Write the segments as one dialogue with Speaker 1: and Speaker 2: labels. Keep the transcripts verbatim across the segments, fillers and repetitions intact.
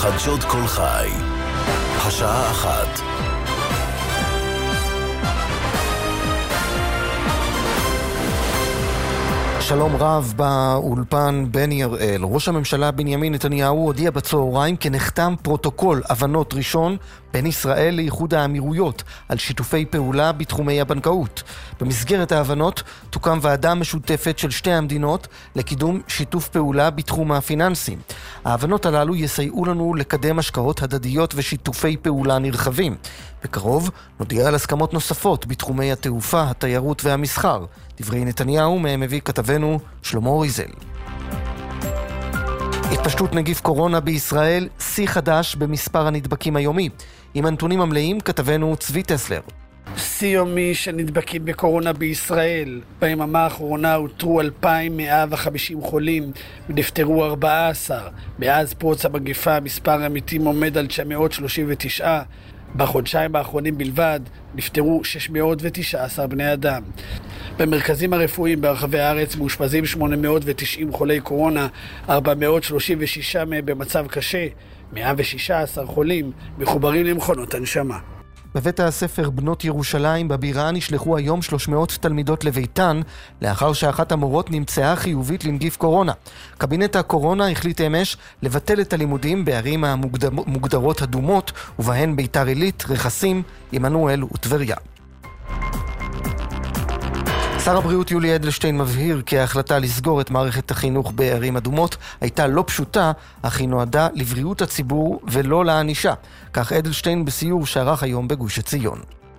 Speaker 1: חדשות כל חי, השעה אחת.
Speaker 2: שלום רב באולפן בני הראל. ראש הממשלה בנימין נתניהו הודיע בצהריים כי נחתם פרוטוקול הבנות ראשון בין ישראל לאיחוד האמירויות על שיתופי פעולה בתחומי הבנקאות. במסגרת ההבנות תוקם ועדה משותפת של שתי המדינות לקידום שיתוף פעולה בתחום הפיננסי. ההבנות הללו יסייעו לנו לקדם השקעות הדדיות ושיתופי פעולה נרחבים. בקרוב נודיע על הסכמות נוספות בתחומי התעופה, התיירות והמסחר. דברי נתניהו מהם מביא כתבנו שלמה ריזל. התפשטות נגיף קורונה בישראל, שיא חדש במספר הנדבקים היומי. עם הנתונים המלאים כתבנו צבי טסלר.
Speaker 3: שיא יומי של נדבקים בקורונה בישראל. ביממה האחרונה הותרו אלפיים מאה וחמישים חולים ונפטרו ארבעה עשר. מאז פרוץ המגפה מספר המתים עומד על תשע מאות שלושים ותשע. בחודשיים האחרונים בלבד נפטרו שש מאות ותשע עשרה בני אדם. במרכזים הרפואיים ברחבי הארץ מאושפזים שמונה מאות ותשעים חולי קורונה, ארבע מאות שלושים ושש מהם במצב קשה, מאה ושישה עשר חולים מחוברים למכונות הנשמה.
Speaker 2: בבית הספר בנות ירושלים בבירה נשלחו היום שלוש מאות תלמידות לביתן לאחר שאחת המורות נמצאה חיובית לנגיף קורונה. קבינט הקורונה החליט אמש לבטל את הלימודים בערים המוגדרות אדומות ובהן ביתר עילית, רכסים, עמנואל וטבריה. שר הבריאות יולי אדלשטיין מבהיר כי ההחלטה לסגור את מערכת החינוך בערים אדומות הייתה לא פשוטה, אך היא נועדה לבריאות הציבור ולא לענישה. כך אדלשטיין בסיור שערך היום בגוש עציון.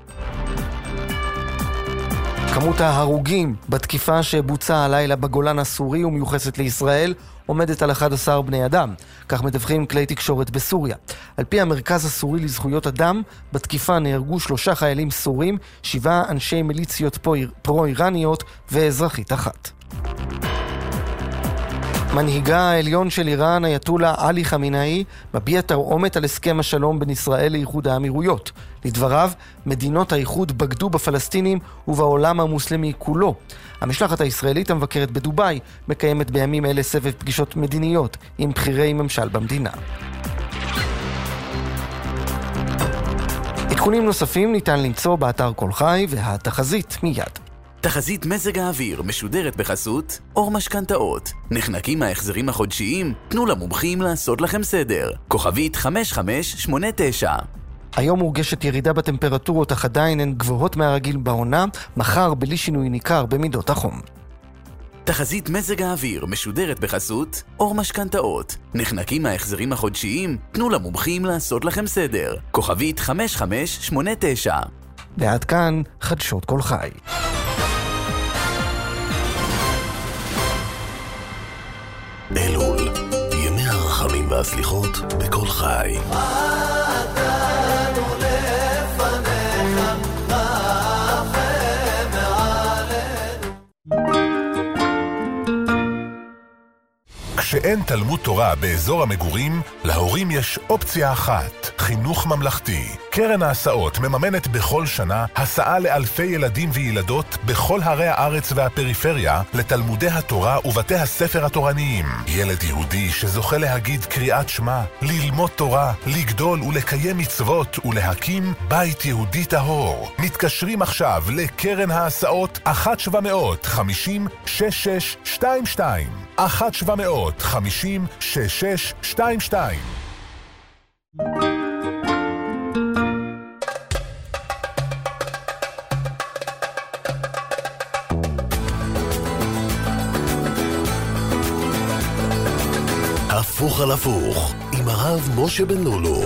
Speaker 2: כמות ההרוגים בתקיפה שבוצעה הלילה בגולן הסורי ומיוחסת לישראל עומדת על אחד עשר בני אדם. כך מדווחים כלי תקשורת בסוריה. על פי המרכז הסורי לזכויות אדם, בתקיפה נהרגו שלושה חיילים סורים, שבעה אנשי מיליציות פרו-איראניות ואזרחית אחת. מנהיגה העליון של איראן, אייתולה עלי חמינאי, מביע תרעומת על הסכם השלום בין ישראל לאיחוד האמירויות. לדבריו, מדינות האיחוד בגדו בפלסטינים ובעולם המוסלמי כולו. המשלחת הישראלית המבקרת בדובאי מקיימת בימים אלה סבב פגישות מדיניות עם בכירי ממשל במדינה. עדכונים נוספים ניתן למצוא באתר כל חי והתחזית מיד.
Speaker 1: תחזית מזג האוויר משודרת בחסות אור משכנתאות. נחנקים ההחזרים החודשיים? תנו למומחים לעשות לכם סדר. כוכבית חמש חמש שמונה תשע.
Speaker 2: היום מורגשת ירידה בטמפרטורות, אך עדיין הן גבוהות מהרגיל בעונה, מחר בלי שינוי ניכר במידות החום.
Speaker 1: תחזית מזג האוויר משודרת בחסות אור משכנתאות. נחנקים ההחזרים החודשיים? תנו למומחים לעשות לכם סדר. כוכבית חמש חמש שמונה תשע.
Speaker 2: ועד כאן חדשות כל חי.
Speaker 1: אלול, ימי הרחמים והסליחות בכל חי.
Speaker 4: כשאין תלמוד תורה באזור המגורים, להורים יש אופציה אחת, חינוך ממלכתי. קרן ההסעות מממנת בכל שנה הסעה לאלפי ילדים וילדות בכל הרי הארץ והפריפריה לתלמודי התורה ובתי הספר התורניים. ילד יהודי שזוכה להגיד קריאת שמע, ללמוד תורה, לגדול ולקיים מצוות ולהקים בית יהודי טהור. מתקשרים עכשיו לקרן ההסעות אחת שבע מאות חמישים שש שש שתיים שתיים. אחת שבע מאות חמישים שש שש שתיים שתיים.
Speaker 1: הפוך על הפוך עם הרב משה בן לולו.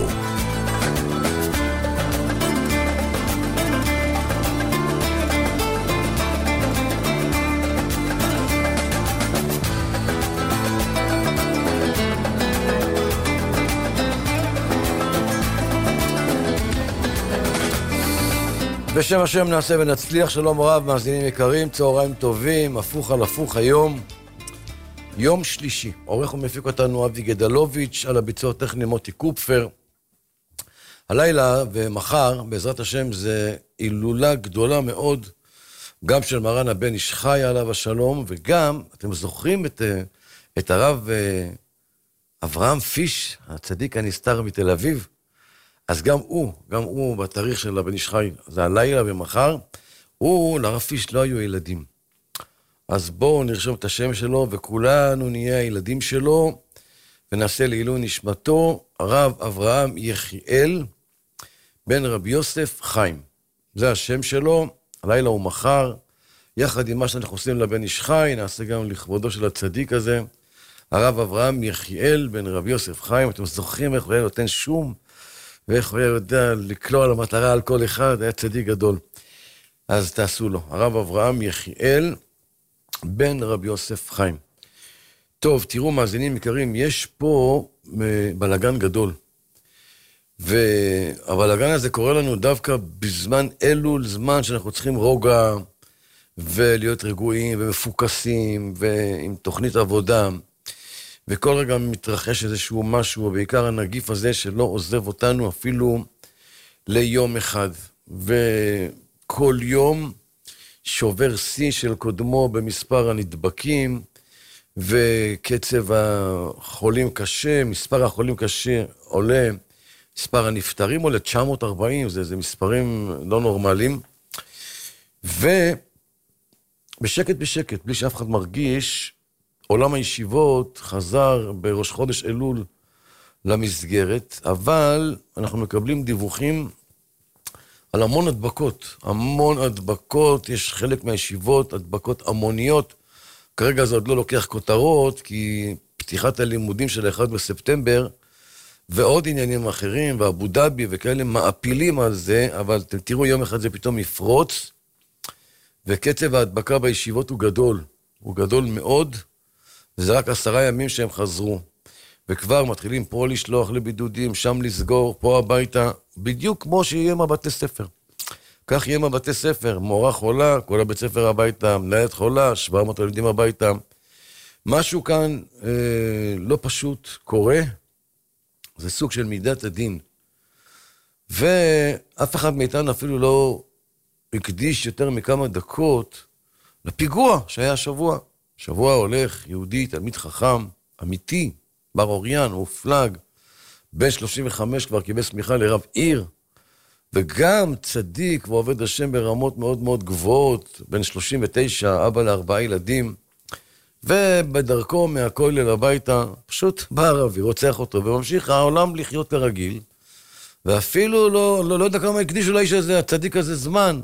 Speaker 5: בשם השם נעשה ונצליח. שלום רב, מאזינים יקרים, צהריים טובים, הפוך על הפוך היום. יום שלישי, עורך ומפיק אותנו אבי גדלוביץ', על הביצוע הטכני מוטי קופפר. הלילה ומחר, בעזרת השם, זה הילולה גדולה מאוד, גם של מרן הבן איש חי עליו השלום, וגם, אתם זוכרים את, את הרב אברהם פיש, הצדיק הנסתר מתל אביב, אז גם הוא, גם הוא בתאריך של הבן איש חי, זה הלילה ומחר, הוא, לרב פיש לא היו ילדים. אז בואו נרשום את השם שלו, וכולנו נהיה הילדים שלו, ונעשה לעילוי נשמתו, הרב אברהם יחיאל, בן רבי יוסף חיים. זה השם שלו, הלילה הוא מחר, יחד עם מה שאנחנו עושים לבן איש חי, נעשה גם לכבודו של הצדיק הזה, הרב אברהם יחיאל, בן רבי יוסף חיים. אתם זוכרים איך הוא היה נותן שום, ואיך הוא היה יודע לקלוע על המטרה על כל אחד, היה צדיק גדול. אז תעשו לו, הרב אברהם יחיאל, בן רבי יוסף חיים. טוב, תראו מאזינים יקרים, יש פה בלגן גדול. והבלגן הזה קורה לנו דווקא בזמן אלול, זמן שאנחנו צריכים רוגע, ולהיות רגועים ומפוקסים, ועם תוכנית עבודה. וכל רגע מתרחש איזשהו משהו, בעיקר הנגיף הזה שלא עוזב אותנו אפילו ליום אחד. וכל יום שובר שיא של קודמו במספר הנדבקים, וקצב החולים קשה, מספר החולים קשה עולה, מספר הנפטרים עולה תשע מאות וארבעים, זה, זה מספרים לא נורמליים. ובשקט בשקט, בלי שאף אחד מרגיש, עולם הישיבות חזר בראש חודש אלול למסגרת, אבל אנחנו מקבלים דיווחים על המון הדבקות, המון הדבקות, יש חלק מהישיבות, הדבקות המוניות, כרגע זה עוד לא לוקח כותרות, כי פתיחת הלימודים של אחד בספטמבר, ועוד עניינים אחרים, ואבו דאבי וכאלה מעפילים על זה, אבל אתם תראו יום אחד זה פתאום יפרוץ, וקצב ההדבקה בישיבות הוא גדול, הוא גדול מאוד, וזה רק עשרה ימים שהם חזרו, וכבר מתחילים פה לשלוח לבידודים, שם לסגור, פה הביתה, בדיוק כמו שיהיה מהבתי ספר. כך יהיה מהבתי ספר, מורה חולה, כל הבית ספר הביתה, מנהלת חולה, שבע מאות ילדים הביתה. משהו כאן אה, לא פשוט קורה, זה סוג של מידת הדין. ואף אחד מאיתנו אפילו לא הקדיש יותר מכמה דקות לפיגוע שהיה השבוע. שבוע הולך, יהודי, תלמיד חכם, אמיתי, בר אוריין, מופלג, בן שלושים וחמש כבר קיבל סמיכה לרב עיר, וגם צדיק ועובד השם ברמות מאוד מאוד גבוהות, בן שלושים ותשע, אבא לארבעה ילדים, ובדרכו מהכולל הביתה, פשוט בא הרבי, רוצח אותו, וממשיך העולם לחיות לרגיל, ואפילו לא, לא, לא יודע כמה הקדישו לאיש הזה, הצדיק הזה זמן.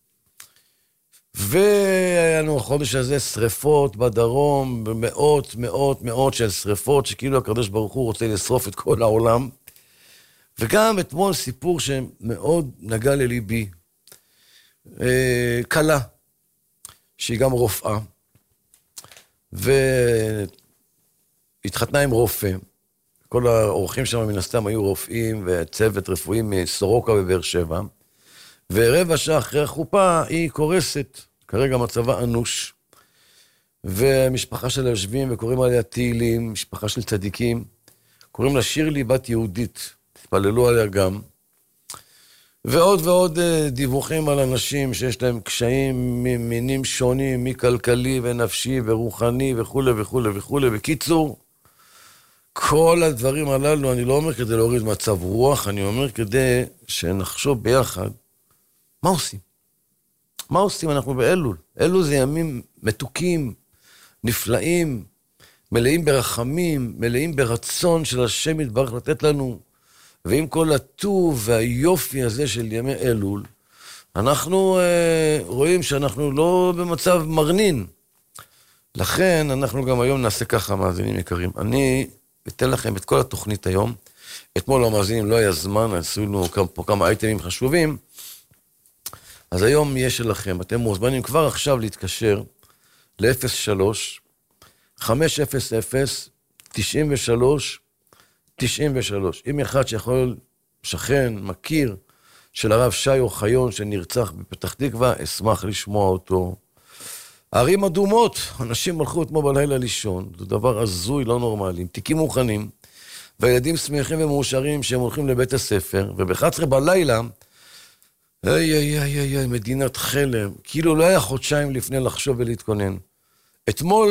Speaker 5: והיה לנו החודש הזה שריפות בדרום, מאות, מאות, מאות של שריפות, שכאילו הקדוש ברוך הוא רוצה לשרוף את כל העולם. וגם אתמול סיפור שמאוד נגע לליבי. קלה, שהיא גם רופאה, והתחתנה עם רופא. כל האורחים שם מן הסתם היו רופאים וצוות רפואי מסורוקה בבאר שבע. ורבע שעה אחרי החופה היא קורסת, כרגע מצבה אנוש, ומשפחה שלה יושבים וקוראים עליה תהילים, משפחה של צדיקים, קוראים לה שירלי בת יהודית, התפללו עליה גם, ועוד ועוד דיווחים על אנשים שיש להם קשיים ממינים שונים, מכלכלי ונפשי ורוחני וכו' וכו' וכו'. בקיצור, כל הדברים הללו, אני לא אומר כדי להוריד מצב רוח, אני אומר כדי שנחשוב ביחד, מה עושים? מה עושים? אנחנו באלול. אלול זה ימים מתוקים, נפלאים, מלאים ברחמים, מלאים ברצון של השם יתברך לתת לנו, ועם כל הטוב והיופי הזה של ימי אלול, אנחנו אה, רואים שאנחנו לא במצב מרנין. לכן אנחנו גם היום נעשה ככה, מאזינים יקרים. אני אתן לכם את כל התוכנית היום. אתמול המאזינים לא היה זמן, עשינו פה כמה אייטמים חשובים, אז היום יש שלכם, אתם מוזמנים כבר עכשיו להתקשר ל-אפס שלוש חמש אפס אפס תשעים ושלוש תשעים ושלוש. אם אחד שיכול, שכן, מכיר, של הרב שי אוחיון שנרצח בפתח תקווה, אשמח לשמוע אותו. ערים אדומות, אנשים הלכו אתמול בלילה לישון, זה דבר הזוי, לא נורמלי, תיקים מוכנים, והילדים שמחים ומאושרים שהם הולכים לבית הספר, וב-אחת עשרה בלילה, איי, איי, איי, איי, מדינת חלם, כאילו לא היה חודשיים לפני לחשוב ולהתכונן. אתמול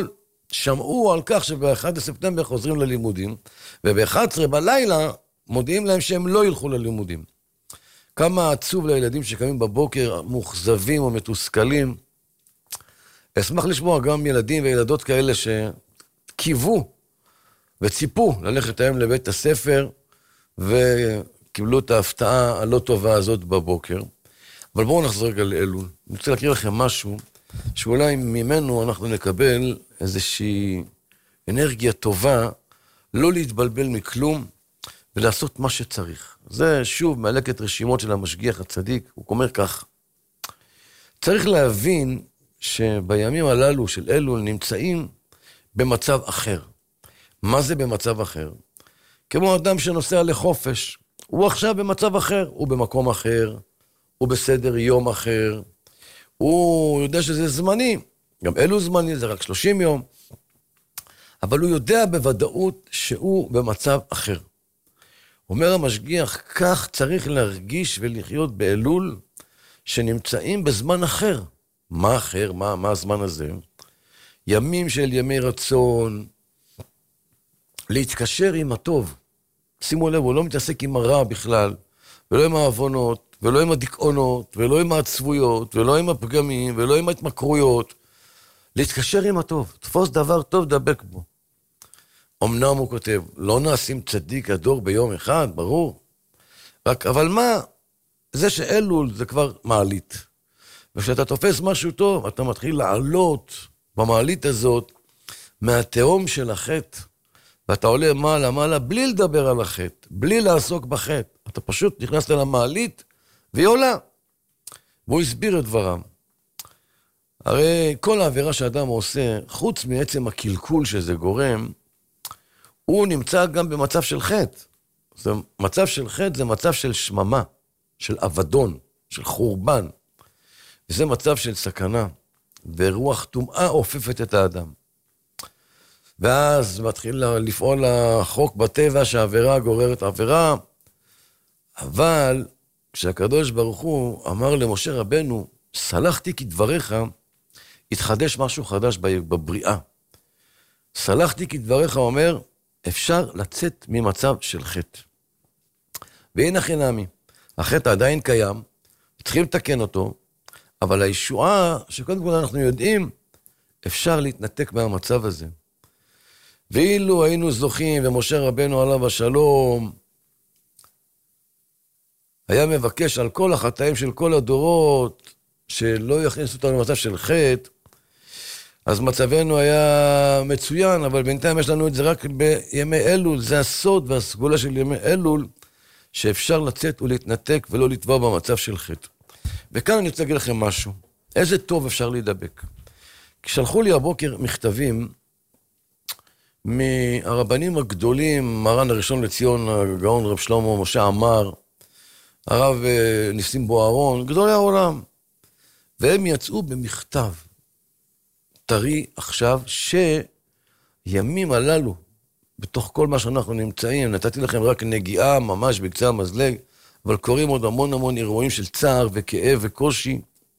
Speaker 5: שמעו על כך שב-אחד בספטמבר חוזרים ללימודים, וב-אחת עשרה בלילה מודיעים להם שהם לא ילכו ללימודים. כמה עצוב לילדים שקמים בבוקר מוחזבים או מתוסכלים. אשמח לשמוע גם ילדים וילדות כאלה שקיוו וציפו ללכת היום לבית הספר, וקיבלו את ההפתעה הלא טובה הזאת בבוקר. אבל בואו נחזור רגע לאלול. אני רוצה להקריא לכם משהו, שאולי ממנו אנחנו נקבל איזושהי אנרגיה טובה, לא להתבלבל מכלום, ולעשות מה שצריך. זה שוב מעלקת רשימות של המשגיח הצדיק, הוא אומר כך, צריך להבין שבימים הללו של אלול נמצאים במצב אחר. מה זה במצב אחר? כמו אדם שנוסע לחופש, הוא עכשיו במצב אחר, הוא במקום אחר, הוא בסדר יום אחר, הוא יודע שזה זמני, גם אלול זמני, זה רק שלושים יום, אבל הוא יודע בוודאות שהוא במצב אחר. אומר המשגיח, כך צריך להרגיש ולחיות באלול, שנמצאים בזמן אחר. מה אחר? מה, מה הזמן הזה? ימים של ימי רצון, להתקשר עם הטוב. שימו לב, הוא לא מתעסק עם הרע בכלל, ולא עם העוונות, ולא עם הדיכאונות, ולא עם העצבויות, ולא עם הפגמים, ולא עם ההתמכרויות. להתקשר עם הטוב. תפוס דבר טוב, דבק בו. אמנם הוא כותב, לא נעשים צדיק הדור ביום אחד, ברור. רק, אבל מה? זה שאלול זה כבר מעלית. וכשאתה תופס משהו טוב, אתה מתחיל לעלות במעלית הזאת מהתהום של החטא, ואתה עולה מעלה מעלה בלי לדבר על החטא, בלי לעסוק בחטא. אתה פשוט נכנסת למעלית והיא עולה. והוא הסביר את דברם. הרי כל העבירה שאדם עושה, חוץ מעצם הקלקול שזה גורם, הוא נמצא גם במצב של חטא. זה מצב של חטא זה מצב של שממה, של אבדון, של חורבן. וזה מצב של סכנה, ורוח טומאה אופפת את האדם. ואז מתחיל לפעול החוק בטבע שהעבירה גוררת עבירה, אבל כשהקדוש ברוך הוא אמר למשה רבנו, סלחתי כדבריך, התחדש משהו חדש בבריאה. סלחתי כדבריך אומר, אפשר לצאת ממצב של חטא. והנה חינמי, החטא עדיין קיים, צריכים לתקן אותו, אבל הישועה, שקודם כל אנחנו יודעים, אפשר להתנתק מהמצב הזה. ואילו היינו זוכים, ומשה רבנו עליו השלום, היה מבקש על כל החטאים של כל הדורות, שלא יכניסו אותנו למצב של חטא, אז מצבנו היה מצוין, אבל בינתיים יש לנו את זה רק בימי אלול, זה הסוד והסגולה של ימי אלול, שאפשר לצאת ולהתנתק ולא לטבוע במצב של חטא. וכאן אני רוצה להגיד לכם משהו, איזה טוב אפשר להידבק. כששלחו לי הבוקר מכתבים מהרבנים הגדולים, מרן הראשון לציון, הגאון רב שלמה משה עמר, הרב ניסים בוארון, גדולי העולם, והם יצאו במכתב, תראי עכשיו שימים הללו, בתוך כל מה שאנחנו נמצאים, נתתי לכם רק נגיעה ממש בקצה המזלג, אבל קוראים עוד המון המון אירועים של צער וכאב וקושי,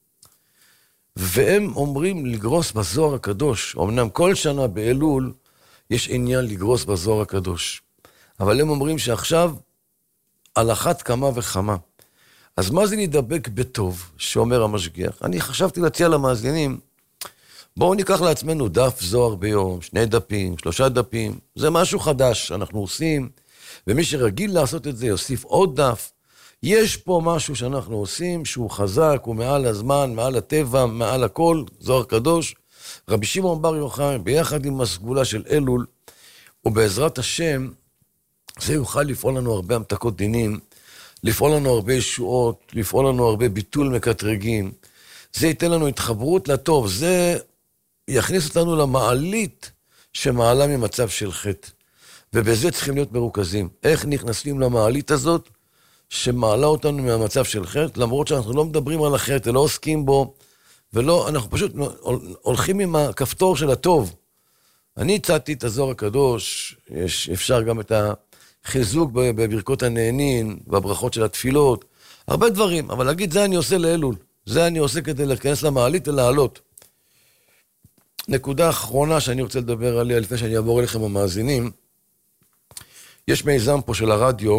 Speaker 5: והם אומרים לגרוס בזוהר הקדוש, אמנם כל שנה באלול יש עניין לגרוס בזוהר הקדוש, אבל הם אומרים שעכשיו על אחת כמה וכמה. אז מה זה נדבק בטוב, שאומר המשגיח? אני חשבתי להציע למאזינים, בואו ניקח לעצמנו דף זוהר ביום, שני דפים, שלושה דפים, זה משהו חדש שאנחנו עושים, ומי שרגיל לעשות את זה יוסיף עוד דף. יש פה משהו שאנחנו עושים שהוא חזק, הוא מעל הזמן, מעל הטבע, מעל הכל, זוהר קדוש. רבי שמעון בר יוחאי, ביחד עם הסגולה של אלול, ובעזרת השם, זה יוכל לפעול לנו הרבה המתקות דינים, לפעול לנו הרבה ישועות, לפעול לנו הרבה ביטול מקטרגים. זה ייתן לנו התחברות לטוב, זה יכניס אותנו למעלית שמעלה ממצב של חטא. ובזה צריכים להיות מרוכזים. איך נכנסים למעלית הזאת שמעלה אותנו מהמצב של חטא, למרות שאנחנו לא מדברים על החטא, לא עוסקים בו, ולא, אנחנו פשוט הולכים עם הכפתור של הטוב. אני הצעתי את הזוהר הקדוש, יש, אפשר גם את החיזוק בברכות הנהנין, והברכות של התפילות, הרבה דברים, אבל להגיד, זה אני עושה לאלול, זה אני עושה כדי להיכנס למעלית ולעלות. נקודה אחרונה שאני רוצה לדבר עליה, לפני שאני אעבור אליכם המאזינים, יש מיזם פה של הרדיו,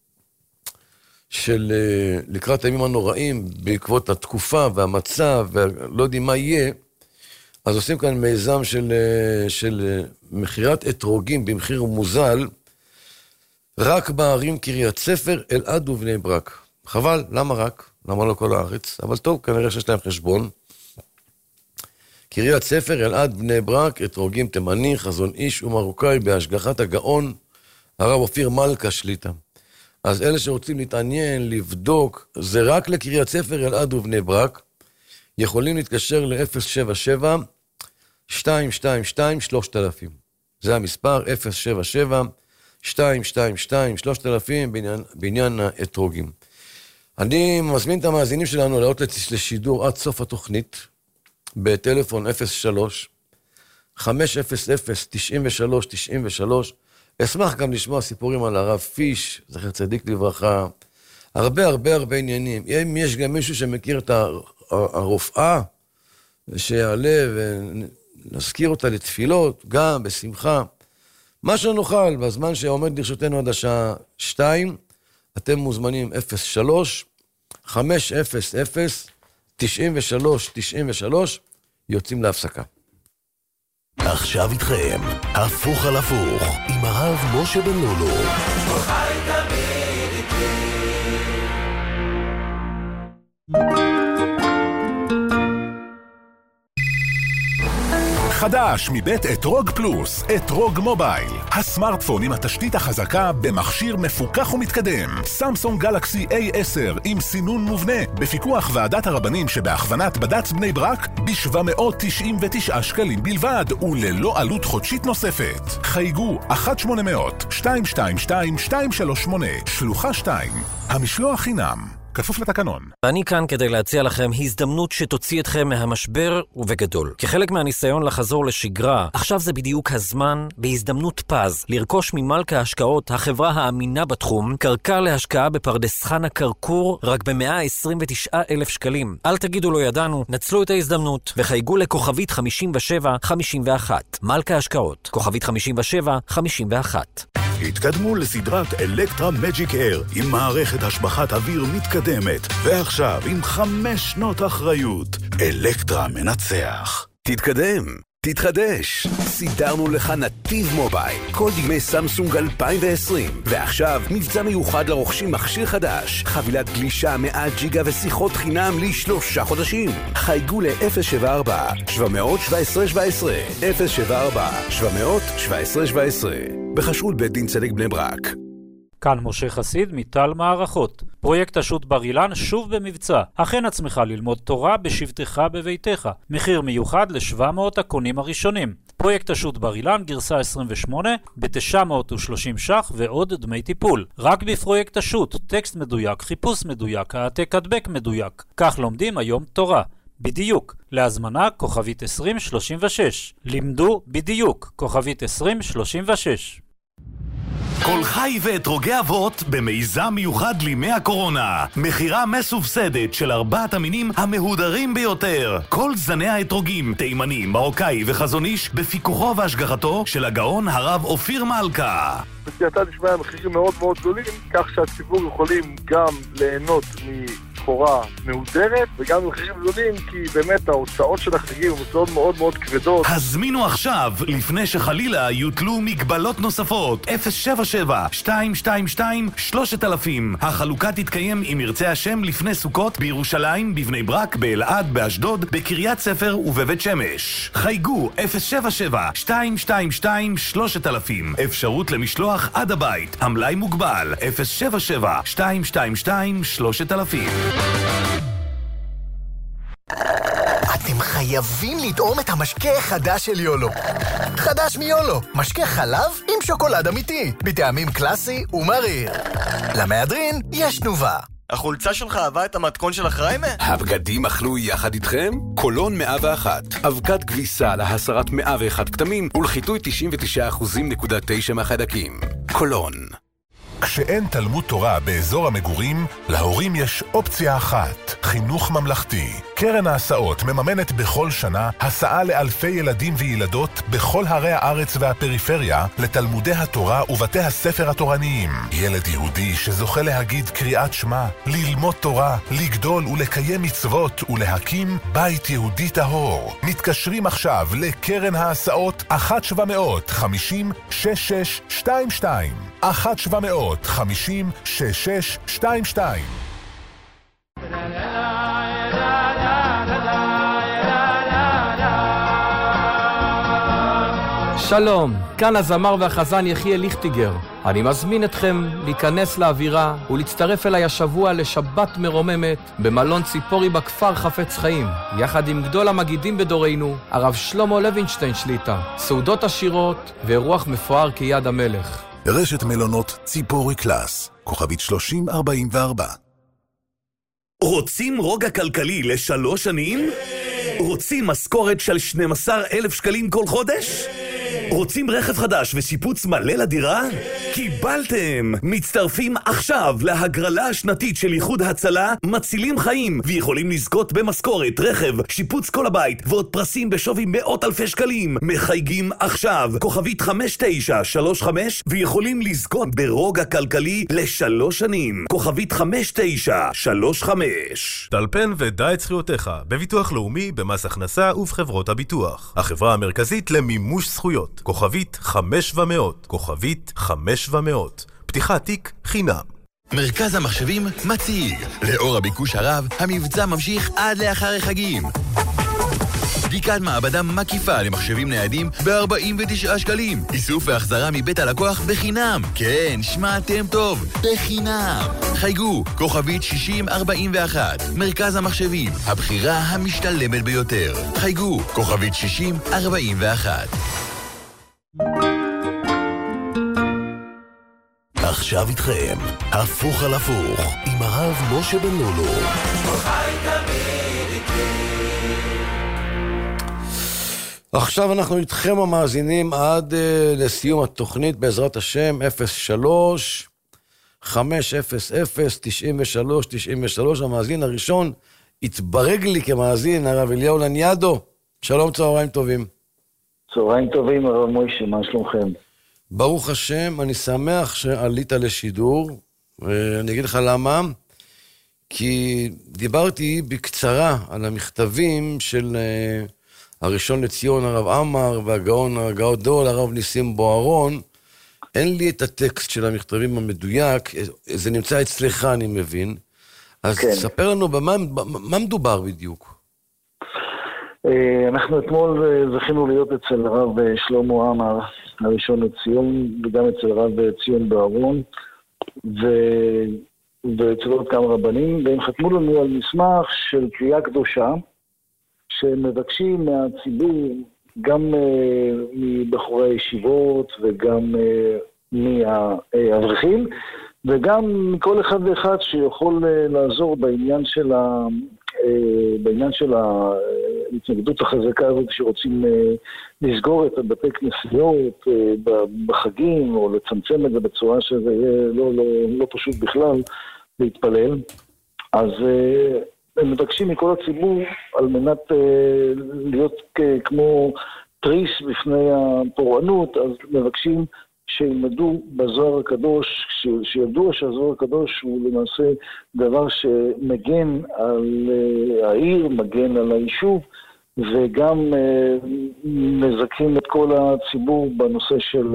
Speaker 5: של לקראת הימים הנוראים, בעקבות התקופה והמצב, ולא יודעים מה יהיה, אז עושים כאן מיזם של, של מחירת אתרוגים במחיר מוזל, רק בערים קריית ספר, אלעד ובני ברק. חבל, למה רק? למה לא כל הארץ? אבל טוב, כנראה שיש להם חשבון. קריית ספר, אלעד, בני ברק, אתרוגים תימני, חזון איש ומרוקאי, בהשגחת הגאון, הרב אופיר מלכה שליטה. אז אלה שרוצים להתעניין, לבדוק, זה רק לקריית ספר, אלעד ובני ברק, יכולים להתקשר ל-אפס שבע שבע שתיים שתיים שתיים שלושת אלפים. זה המספר, אפס שבע שבע שתיים שתיים שתיים שלושת אלפים בעניין, בעניין האתרוגים. אני מזמין את המאזינים שלנו לעלות לשידור עד סוף התוכנית, בטלפון אפס שלוש חמש אפס אפס תשעים ושלוש תשעים ושלוש. אשמח גם לשמוע סיפורים על הרב פיש, זכר צדיק לברכה, הרבה הרבה הרבה עניינים. אם יש גם מישהו שמכיר את הרופאה, שיעלה ונזכיר אותה לתפילות, גם בשמחה, מה שנוכל, בזמן שעומד לרשותנו עד השעה שתיים, אתם מוזמנים אפס שלוש חמש אפס אפס תשעים ושלוש תשעים ושלוש, יוצאים להפסקה.
Speaker 6: עכשיו איתכם, הפוך על הפוך, עם הרב משה בן לולו.
Speaker 7: חי תמיד איתי.
Speaker 4: חדש מבית אתרוג פלוס, אתרוג מובייל. הסמארטפון עם התשתית החזקה במכשיר מפוקח ומתקדם. סמסונג גלקסי איי עשר עם סינון מובנה, בפיקוח ועדת הרבנים שבהכוונת בד"ץ בני ברק, ב-שבע מאות תשעים ותשעה שקלים בלבד, וללא עלות חודשית נוספת. חייגו אחת שמונה אפס אפס שתיים שתיים שתיים שתיים שלוש שמונה, שלוחה שתיים. המשלוח חינם. כפוף לתקנון.
Speaker 8: אני כאן כדי להציע לכם הזדמנות שתוציא אתכם מהמשבר ובגדול. כחלק מהניסיון לחזור לשגרה, עכשיו זה בדיוק הזמן, בהזדמנות פז, לרכוש ממלכה ההשקעות, החברה האמינה בתחום, קרקע להשקעה בפרדס חנה קרקור, רק ב-מאה עשרים ותשעה אלף שקלים. אל תגידו לא ידענו, נצלו את ההזדמנות, וחייגו לכוכבית חמישים ושבע חמישים ואחת. מלכה ההשקעות, כוכבית חמישים ושבע חמישים ואחת.
Speaker 6: התקדמו לסדרת אלקטרה מג'יק אייר עם מערכת השבחת אוויר מתקדמת, ועכשיו עם חמש שנות אחריות. אלקטרה מנצח. תתקדם, תתחדש. סידרנו לך נתיב מובייל, כל דגמי סמסונג אלפיים ועשרים, ועכשיו מבצע מיוחד לרוכשים מכשיר חדש, חבילת גלישה מאה ג'יגה ושיחות חינם לשלושה חודשים. חייגו ל-אפס שבע ארבע שבע שבע עשרה שבע עשרה, אפס שבע ארבע שבע שבע עשרה שבע עשרה, בחשרות בית דין צדק בני ברק.
Speaker 9: כאן משה חסיד מטל מערכות. פרויקט השו"ת בר אילן שוב במבצע. הכן עצמך ללמוד תורה בשבתך בביתך. מחיר מיוחד ל-שבע מאות הקונים הראשונים. פרויקט השו"ת בר אילן גרסה עשרים ושמונה ב-תשע מאות ושלושים ש"ח ועוד דמי טיפול. רק בפרויקט השו"ת, טקסט מדויק, חיפוש מדויק, העתק הדבק מדויק. כך לומדים היום תורה. בדיוק. להזמנה כוכבית עשרים שלושים ושש. לימדו בדיוק. כוכבית עשרים שלושים ושש.
Speaker 6: כל חי ואתרוגי אבות במיזם מיוחד לימי הקורונה. מחירה מסובסדת של ארבעת המינים המהודרים ביותר. כל זני האתרוגים, תימני, מרוקאי וחזון איש, בפיקוחו והשגחתו של הגאון הרב אופיר מלכה.
Speaker 10: בסייעתא דשמיא המחירים מאוד מאוד גדולים, כך שהציבור יכולים גם ליהנות מסחורה מהודרת וגם מחירים גדולים, כי באמת ההוצאות של החגים הן הוצאות מאוד מאוד כבדות.
Speaker 6: הזמינו עכשיו, לפני שחלילה יוטלו מגבלות נוספות. אפס שבע שבע שתיים שתיים שתיים שלושת אלפים. החלוקה תתקיים אם ירצה השם לפני סוכות בירושלים, בבני ברק, באלעד, באשדוד, בקריית ספר ובבית שמש. חייגו אפס שבע שבע שתיים שתיים שתיים שלושת אלפים. אפשרות למשלוח עד הבית. המלאי מוגבל. אפס שבע שבע שתיים שתיים שתיים שלושת אלפים.
Speaker 11: אתם חייבים לטעום את המשקה החדש של יולו. חדש מיולו, משקה חלב עם שוקולד אמיתי, בטעמים קלאסי ומריר. למהדרין יש תנובה.
Speaker 12: החולצה שלך אהבה את המתכון של החריימה?
Speaker 13: הבגדים אכלו יחד איתכם? קולון מאה ואחת. אבקת כביסה להסרת מאה ואחת כתמים ולחיטוי תשעים ותשעה אחוז נקודה תשע מהחיידקים. קולון.
Speaker 4: כשאין תלמוד תורה באזור המגורים, להורים יש אופציה אחת, חינוך ממלכתי. קרן ההסעות מממנת בכל שנה הסעה לאלפי ילדים וילדות בכל ערי הארץ והפריפריה לתלמודי התורה ובתי הספר התורניים. ילד יהודי שזוכה להגיד קריאת שמע, ללמוד תורה, לגדול ולקיים מצוות ולהקים בית יהודי טהור. מתקשרים עכשיו לקרן ההסעות אחת שבע מאות חמישים שש שש שתיים שתיים אחת שבע מאות חמישים שש שש שתיים שתיים.
Speaker 14: שלום, כאן הזמר והחזן יחיאל ליכטיגר. אני מזמין אתכם להיכנס לאווירה ולהצטרף אליי השבוע לשבת מרוממת במלון ציפורי בכפר חפץ חיים, יחד עם גדול המגידים בדורנו, הרב שלמה לוינשטיין שליטה, סעודות עשירות ואירוח מפואר כיד המלך.
Speaker 6: רשת מלונות ציפורי קלאס, כוכבית שלושים ארבעים וארבע.
Speaker 15: רוצים רוגע כלכלי לשלוש שנים? רוצים משכורת של שנים עשר אלף שקלים כל חודש? רוצים רכב חדש ושיפוץ מלא לדירה? קיבלתם! מצטרפים עכשיו להגרלה השנתית של איחוד הצלה, מצילים חיים, ויכולים לזכות במשכורת, רכב, שיפוץ כל הבית, ועוד פרסים בשווי מאות אלפי שקלים. מחייגים עכשיו, כוכבית חמש תשע שלוש חמש, ויכולים לזכות ברוגע כלכלי לשלוש שנים. כוכבית חמש תשע שלוש חמש.
Speaker 16: טלפן ודע את זכויותיך, בביטוח לאומי, במס הכנסה ובחברות הביטוח. החברה המרכזית למימוש זכויות. כוכבית חמש ומאות, כוכבית חמש ומאות. פתיחת תיק חינם.
Speaker 17: מרכז המחשבים מציג. לאור הביקוש הרב, המבצע ממשיך עד לאחר החגים. בדיקת מעבדה מקיפה למחשבים ניידים ב-ארבעים ותשעה שקלים. איסוף והחזרה מבית הלקוח בחינם. כן, שמעתם טוב, בחינם. חייגו, כוכבית שישים ארבעים ואחת. מרכז המחשבים, הבחירה המשתלמת ביותר. חייגו, כוכבית שישים ארבעים ואחת.
Speaker 6: עכשיו איתכם, הפוך על הפוך, עם הרב משה בן לולו.
Speaker 5: עכשיו אנחנו איתכם המאזינים עד uh, לסיום התוכנית בעזרת השם. אפס שלוש חמש אפס אפס תשעים ושלוש תשעים ושלוש. המאזין הראשון התברג לי כמאזין, הרב אליהו לניאדו. שלום, צהריים טובים.
Speaker 18: צהריים טובים, הרב מוישה, מה שלומכם?
Speaker 5: ברוך השם, אני שמח שעלית לשידור. אני אגיד לך למה, כי דיברתי בקצרה על המכתבים של הראשון לציון הרב עמר והגאון הגאודול הרב ניסים בוארון. אין לי את הטקסט של המכתבים המדויק, זה נמצא אצלך אני מבין. אז כן. ספר לנו במה, במה מדובר בדיוק.
Speaker 18: אנחנו אתמול זכינו להיות אצל הרב שלמה עמר, הראשון לציון, וגם אצל הרב ציון בוארון, ו... ואצל עוד כמה רבנים, והם חתמו לנו על מסמך של קריאה קדושה, שמבקשים מהציבור, גם uh, מבחורי הישיבות, וגם uh, מהאברכים, וגם מכל אחד ואחד שיכול uh, לעזור בעניין של ה... בעניין של ההתנגדות החזקה הזאת שרוצים לסגור את הבתי כנסיות בחגים, או לצמצם את זה בצורה שזה יהיה לא, לא, לא פשוט בכלל להתפלל. אז הם מבקשים מכל הציבור על מנת להיות כמו תריס בפני הפורענות, אז מבקשים שילמדו בזוהר הקדוש, שידוע שהזוהר הקדוש הוא למעשה דבר שמגן על העיר, מגן על היישוב, וגם מזכים את כל הציבור בנושא של,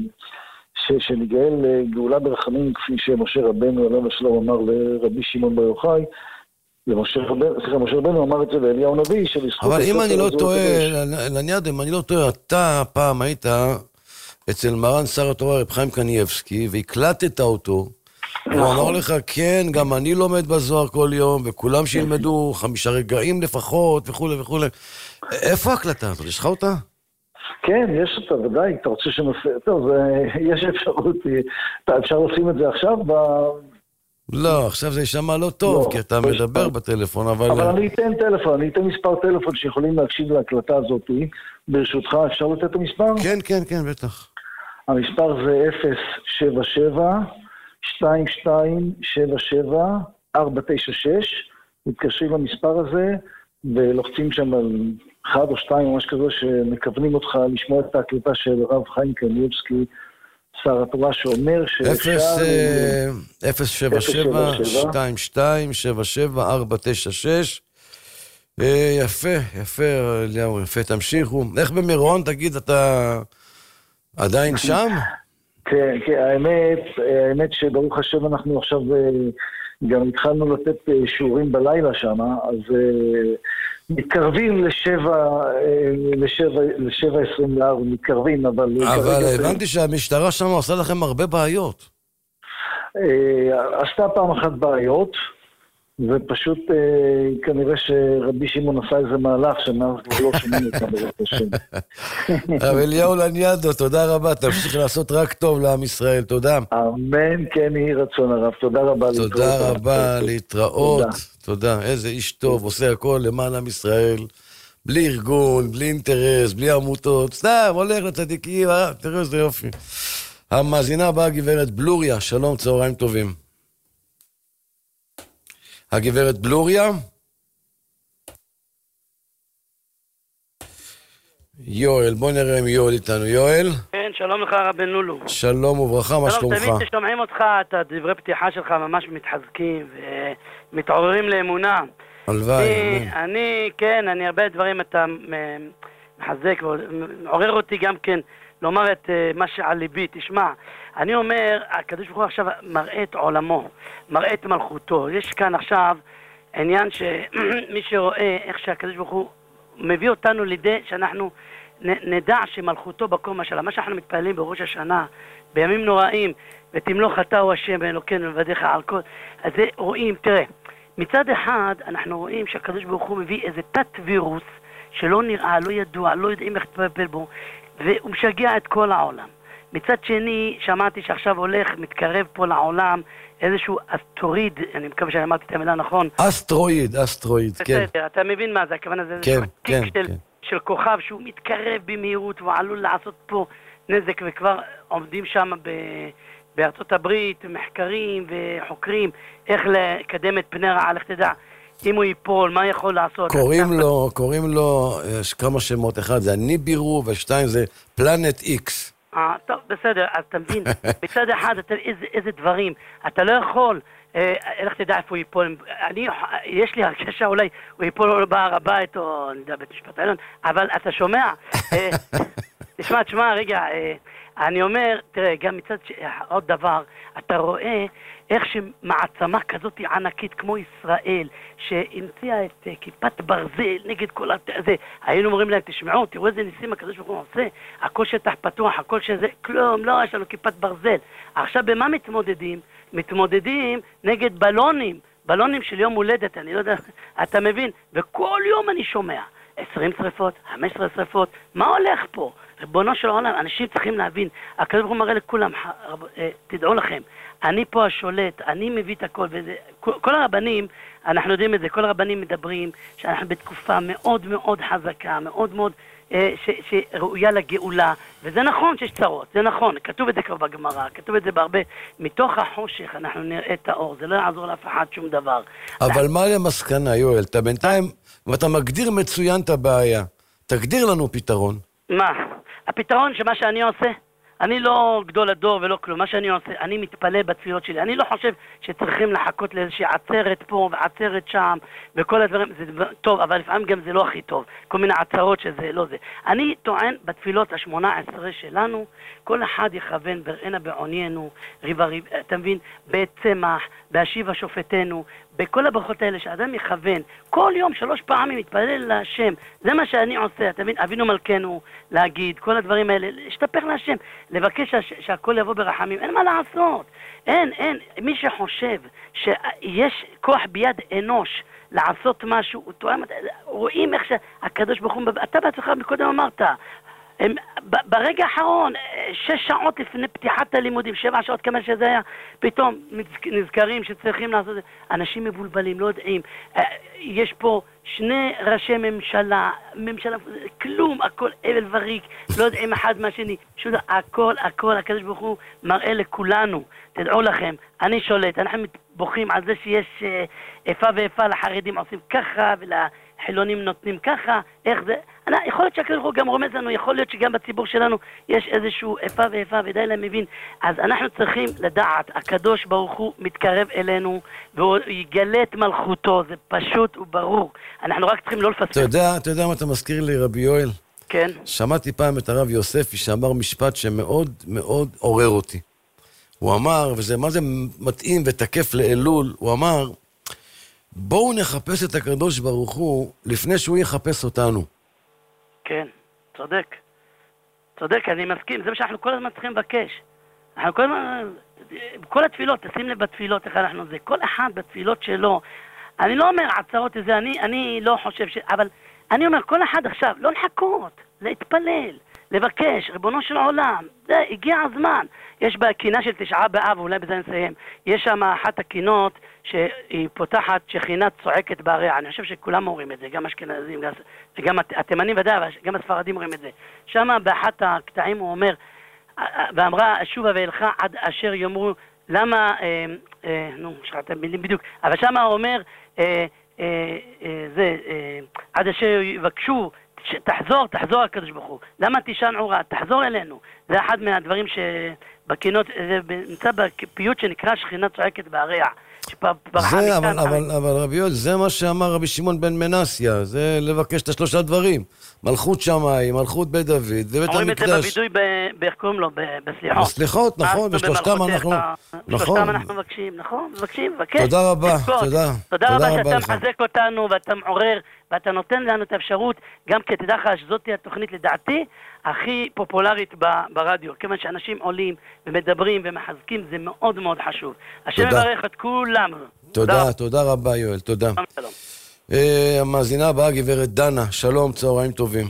Speaker 18: שנגאל גאולה ברחמים, כפי שמשה רבנו עליו השלום אמר לרבי שמעון בר יוחאי, למשה רבנו, משה רבנו אמר את זה לאליהו הנביא,
Speaker 5: אבל אם אני לא טועה, לניאדו, אם אני לא טועה, אתה פעם היית אצל מרן שר התורה רב חיים קניבסקי, והקלטת אותו, הוא אמר לך, כן, גם אני לומד בזוהר כל יום, וכולם שילמדו חמישה רגעים לפחות, וכו' וכו'. איפה ההקלטה הזאת? יש לך אותה?
Speaker 18: כן, יש אותה, ודאי. אתה רוצה שנושא... טוב, יש אפשרות. אפשר לשים את זה עכשיו ב...
Speaker 5: לא, עכשיו זה ישמע לא טוב, כי אתה מדבר בטלפון, אבל...
Speaker 18: אבל אני אתן טלפון, אני אתן מספר טלפון שיכולים להקשיב להקלטה הזאת. ברשותך, אפשר לתת את המספר?
Speaker 5: כן, כן, כן, בטח.
Speaker 18: המספר זה אפס שבע שבע שתיים שתיים שבע שבע ארבע תשע שש, מתקשרים למספר הזה, ולוחצים שם על אחד או שתיים, ממש כזה, שמכוונים אותך לשמוע את ההקלטה של רב חיים קניבסקי, שר התורה, שאומר שאפשר...
Speaker 5: אפס שבע שבע שתיים שתיים שבע שבע ארבע תשע שש. יפה, יפה, אליהו, יפה, תמשיכו. איך במירון, תגיד, אתה עדיין שם?
Speaker 18: כן, כן, האמת, האמת שברוך השם אנחנו עכשיו גם התחלנו לתת שיעורים בלילה שם, אז מתקרבים לשבע, לשבע, לשבע עשרים לארבע, מתקרבים, אבל...
Speaker 5: אבל הבנתי שהמשטרה שם עושה לכם הרבה בעיות.
Speaker 18: עשתה פעם אחת בעיות, ופשוט כנראה שרבי שמעון עשה איזה מהלך שמאז כבר לא שומעים אותם ברוך השם.
Speaker 5: אבל אליהו לניאדו, תודה רבה, תמשיך לעשות רק טוב לעם ישראל, תודה.
Speaker 18: אמן, כן יהי רצון הרב, תודה רבה.
Speaker 5: תודה רבה, להתראות, תודה, איזה איש טוב, עושה הכל למען עם ישראל, בלי ארגון, בלי אינטרס, בלי עמותות, סתם, הולך לצדיקים, תראו איזה יופי. המאזינה הבאה גברת בלוריה, שלום, צהריים טובים. הגברת בלוריה? יואל, בוא נראה אם יואל איתנו. יואל?
Speaker 19: כן, שלום לך רבן לולו.
Speaker 5: שלום וברכה, מה שלומך?
Speaker 19: שלום, תמיד ששומעים אותך, את הדברי פתיחה שלך ממש מתחזקים ומתעוררים לאמונה.
Speaker 5: הלוואי.
Speaker 19: אני, אני, כן, אני הרבה דברים אתה מחזק ועורר אותי גם כן לומר את מה שעל ליבי. תשמע, אני אומר, הקדוש ברוך הוא עכשיו מראה את עולמו, מראה את מלכותו. יש כאן עכשיו עניין שמי שרואה איך שהקדוש ברוך הוא מביא אותנו לידי שאנחנו נדע שמלכותו בקום השלה. מה שאנחנו מתפעלים בראש השנה, בימים נוראים, ותמלוך אתה הוא השם באלוקינו ולבדיך על כל. אז זה רואים, תראה, מצד אחד אנחנו רואים שהקדוש ברוך הוא מביא איזה תת וירוס שלא נראה, לא ידוע, לא יודעים איך לטפל בו, והוא משגע את כל העולם. מצד שני, שמעתי שעכשיו הולך, מתקרב פה לעולם, איזשהו אסטרואיד, אני מקווה שאני אמרתי את המילה נכון.
Speaker 5: אסטרואיד, אסטרואיד, כן.
Speaker 19: בסדר, אתה מבין מה זה, הכוונה זה
Speaker 5: כן, כן,
Speaker 19: של,
Speaker 5: כן.
Speaker 19: של כוכב שהוא מתקרב במהירות, והוא עלול לעשות פה נזק, וכבר עומדים שם ב, בארצות הברית, מחקרים וחוקרים, איך לקדם את פני רעה, לך תדע. אם הוא ייפול, מה יכול לעשות?
Speaker 5: קוראים לו, קוראים לו, יש כמה שמות, אחד זה הניבירו, ושתיים זה פלנט איקס.
Speaker 19: אה, טוב, בסדר, אז אתה מבין, בצד אחד, אתה, איזה, איזה דברים, אתה לא יכול, אה, איך תדע איפה הוא ייפול, אני, יש לי הרגשה אולי, הוא ייפול בהר הבית, או אני יודע, בית משפט העליון, אבל אתה שומע, אה, תשמע, תשמע, רגע, אה, אני אומר, תראה, גם מצד ש... עוד דבר, אתה רואה איך שמעצמה כזאת ענקית כמו ישראל, שהמציאה את כיפת ברזל נגד כל הזה, היינו אומרים להם, תשמעו, תראו איזה ניסים הקדוש ברוך הוא עושה, הכל שטח פתוח, הכל שזה, כלום, לא, יש לנו כיפת ברזל. עכשיו, במה מתמודדים? מתמודדים נגד בלונים, בלונים של יום הולדת, אני לא יודע, אתה מבין? וכל יום אני שומע, עשרים שריפות, חמש עשרה שריפות, מה הולך פה? ריבונו של העולם, אנשים צריכים להבין, הקדוש ברוך הוא מראה לכולם, תדעו לכם, אני פה השולט, אני מביא את הכל, וזה, כל, כל הרבנים, אנחנו יודעים את זה, כל הרבנים מדברים שאנחנו בתקופה מאוד מאוד חזקה, מאוד מאוד אה, ש, שראויה לגאולה, וזה נכון שיש צרות, זה נכון, כתוב את זה כבר בגמרא, כתוב את זה בהרבה, מתוך החושך אנחנו נראה את האור, זה לא יעזור לאף אחד שום דבר.
Speaker 5: אבל מה למסקנה, יואל? אתה בינתיים, ואתה מגדיר מצוין את הבעיה, תגדיר לנו פתרון.
Speaker 19: מה? הפתרון שמה שאני עושה, אני לא גדול הדור ולא כלום, מה שאני עושה, אני מתפלל בתפילות שלי, אני לא חושב שצריכים לחכות לאיזושהי עצרת פה ועצרת שם וכל הדברים, זה טוב, אבל לפעמים גם זה לא הכי טוב, כל מיני עצרות שזה לא זה. אני טוען בתפילות השמונה עשרה שלנו, כל אחד יכוון בראנה בעוניינו, ריבה ריב, אתה מבין, בית צמח, בהשיבה שופטנו, בכל הברכות האלה שאדם יכוון, כל יום שלוש פעמים מתפלל להשם, זה מה שאני עושה, אתה מבין, אבינו מלכנו, להגיד, כל הדברים האלה, להשתפך להשם, לבקש שה, שהכל יבוא ברחמים, אין מה לעשות, אין, אין, מי שחושב שיש כוח ביד אנוש לעשות משהו, הוא תואם, רואים איך שהקדוש ברוך הוא, אתה בעצמך מקודם אמרת, הם, ב, ברגע האחרון, שש שעות לפני פתיחת הלימודים, שבע שעות כמה שזה היה, פתאום נזכרים שצריכים לעשות את זה. אנשים מבולבלים, לא יודעים. יש פה שני ראשי ממשלה, ממשלה, כלום, הכל אבל וריק, לא יודעים אחד מהשני. פשוט הכל, הכל, הקדוש ברוך הוא מראה לכולנו. תדעו לכם, אני שולט, אנחנו בוכים על זה שיש איפה ואיפה לחרדים עושים ככה ולחילונים נותנים ככה, איך זה? אני, יכול להיות שהקדוש ברוך הוא גם רומז לנו, יכול להיות שגם בציבור שלנו יש איזשהו איפה ואיפה ודי להם מבין. אז אנחנו צריכים לדעת, הקדוש ברוך הוא מתקרב אלינו והוא יגלה את מלכותו, זה פשוט וברור. אנחנו רק צריכים לא לפספס.
Speaker 5: אתה יודע, אתה יודע מה אתה מזכיר לי, רבי יואל?
Speaker 19: כן.
Speaker 5: שמעתי פעם את הרב יוספי שאמר משפט שמאוד מאוד עורר אותי. הוא אמר, וזה מה זה מתאים ותקף לאלול, הוא אמר, בואו נחפש את הקדוש ברוך הוא לפני שהוא יחפש אותנו.
Speaker 19: כן, צודק. צודק, אני מסכים, זה מה שאנחנו כל הזמן צריכים לבקש. אנחנו כל הזמן, כל התפילות, תשים לב בתפילות איך אנחנו זה, כל אחד בתפילות שלו, אני לא אומר עצרות איזה, אני, אני לא חושב ש... אבל אני אומר, כל אחד עכשיו, לא לחכות, להתפלל, לבקש, ריבונו של עולם, זה, הגיע הזמן. יש בקינה של תשעה באב, אולי בזה נסיים, יש שם אחת הקינות שהיא פותחת שכינה צועקת בעריה. אני חושב שכולם אומרים את זה, גם אשכנזים, וגם התימנים ודאי, גם הספרדים אומרים את זה. שם באחת הקטעים הוא אומר, ואמרה, שובה ואלכה עד אשר יאמרו, למה, אה, אה, נו, שכחתם מילים בדיוק, אבל שם הוא אומר, אה, אה, אה, זה, אה, עד אשר יבקשו, תחזור, תחזור הקדוש ברוך הוא. למה תישן עורה? תחזור אלינו. זה אחד מהדברים שבקינות, זה נמצא בפיוט שנקרא שכינה צועקת בעריה.
Speaker 5: זה, אבל, אבל, אבל רבי יואל, זה מה שאמר רבי שמעון בן מנסיה, זה לבקש את השלושה דברים. מלכות שמיים, מלכות בית דוד, ובית המקדש.
Speaker 19: אומרים את זה בבידוי, באיך קוראים לו, בסליחות.
Speaker 5: בסליחות, נכון, בשלושתם אנחנו...
Speaker 19: בשלושתם אנחנו מבקשים, נכון, מבקשים, מבקש.
Speaker 5: תודה רבה, תודה.
Speaker 19: תודה רבה שאתה מחזק אותנו ואתה מעורר, ואתה נותן לנו את האפשרות, גם כתדע לך שזאת התוכנית לדעתי, הכי פופולרית ברדיו, כיוון שאנשים עולים ומדברים ומחזקים, זה מאוד מאוד חשוב. השם יברך את כולם.
Speaker 5: תודה, תודה רבה יואל, תודה. המאזינה הבאה, גברת דנה, שלום, צהריים טובים.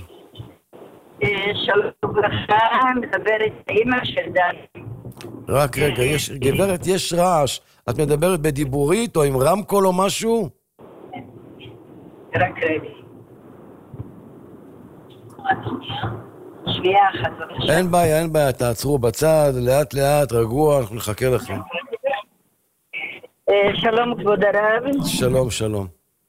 Speaker 20: שלום וברכה, מדברת אימא של דנה.
Speaker 5: רק רגע, גברת, יש רעש. את מדברת בדיבורית או עם רמקול או משהו?
Speaker 20: רק רגע. שנייה אחת, בבקשה.
Speaker 5: אין בעיה, אין בעיה, תעצרו בצד, לאט לאט, רגוע, אנחנו נחכה לכם.
Speaker 20: שלום כבוד הרב.
Speaker 5: שלום, שלום.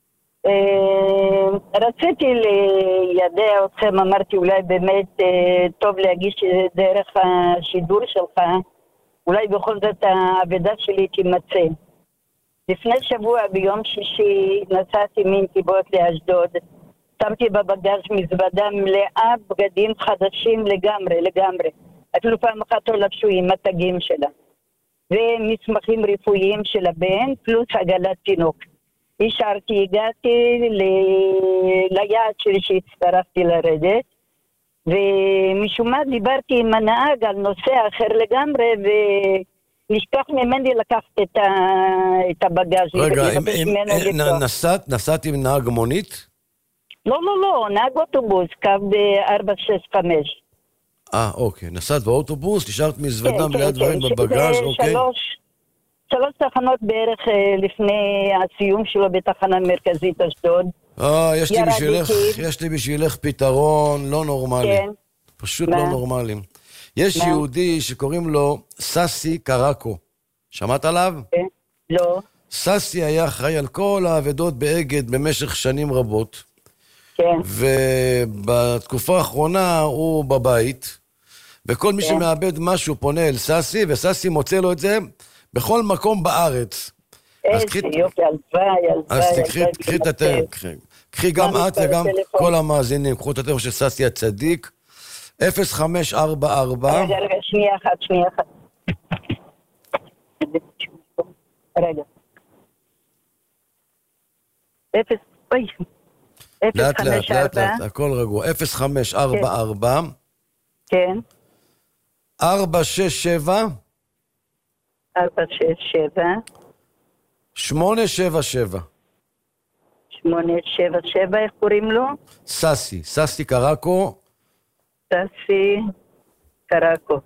Speaker 20: רציתי לידע אתכם, אמרתי אולי באמת טוב להגיש דרך השידור שלך, אולי בכל זאת העבודה שלי תימצא. לפני שבוע ביום שישי נסעתי מנתיבות לאשדוד, שמתי בבגז מזוודה מלאה בגדים חדשים לגמרי, לגמרי. אפילו פעם אחת לא לבשו עם התגים שלה. ומסמכים רפואיים של הבן, פלוס עגלת תינוק. השארתי, הגעתי ל... ליעד שלי שהצטרפתי לרדת, ומשום מה דיברתי עם הנהג על נושא אחר לגמרי, ונשכח ממני לקחת את, ה... את הבגז.
Speaker 5: רגע, אם, אם, נסעת, נסעת עם נהג מונית?
Speaker 20: לא, לא, לא, נהג אוטובוס, קו ב-ארבע שש חמש.
Speaker 5: אה, אוקיי. נסעת באוטובוס, נשארת מזוודה מלאה דברים בבגז, אוקיי?
Speaker 20: שלוש, שלוש תחנות בערך לפני הסיום שלו בתחנה מרכזית אשדוד.
Speaker 5: אה, יש לי בשבילך, יש לי בשבילך פתרון לא נורמלי. כן. פשוט לא נורמלי. יש יהודי שקוראים לו ססי קרקו. שמעת עליו?
Speaker 20: לא.
Speaker 5: ססי היה אחראי על כל העבודות באגד במשך שנים רבות.
Speaker 20: כן.
Speaker 5: ובתקופה האחרונה הוא בבית, וכל מי שמאבד משהו פונה אל ססי, וססי מוצא לו את זה בכל מקום בארץ.
Speaker 20: איזה יופי, הלוואי, הלוואי.
Speaker 5: אז תקחי את הטלפון, קחי גם את וגם כל המאזינים, קחו את הטלפון של ססי הצדיק, אפס חמש ארבע ארבע.
Speaker 20: רגע, רגע, שנייה אחת, שנייה אחת. רגע. אפס, אוי.
Speaker 5: לאט לאט, לאט לאט, הכל רגוע. אפס חמש ארבע ארבע.
Speaker 20: כן.
Speaker 5: ארבע שש שבע.
Speaker 20: ארבע שש שבע.
Speaker 5: שמונה שבע שבע.
Speaker 20: שמונה שבע שבע, איך קוראים לו?
Speaker 5: ססי, ססי קרקו.
Speaker 20: ססי קרקו.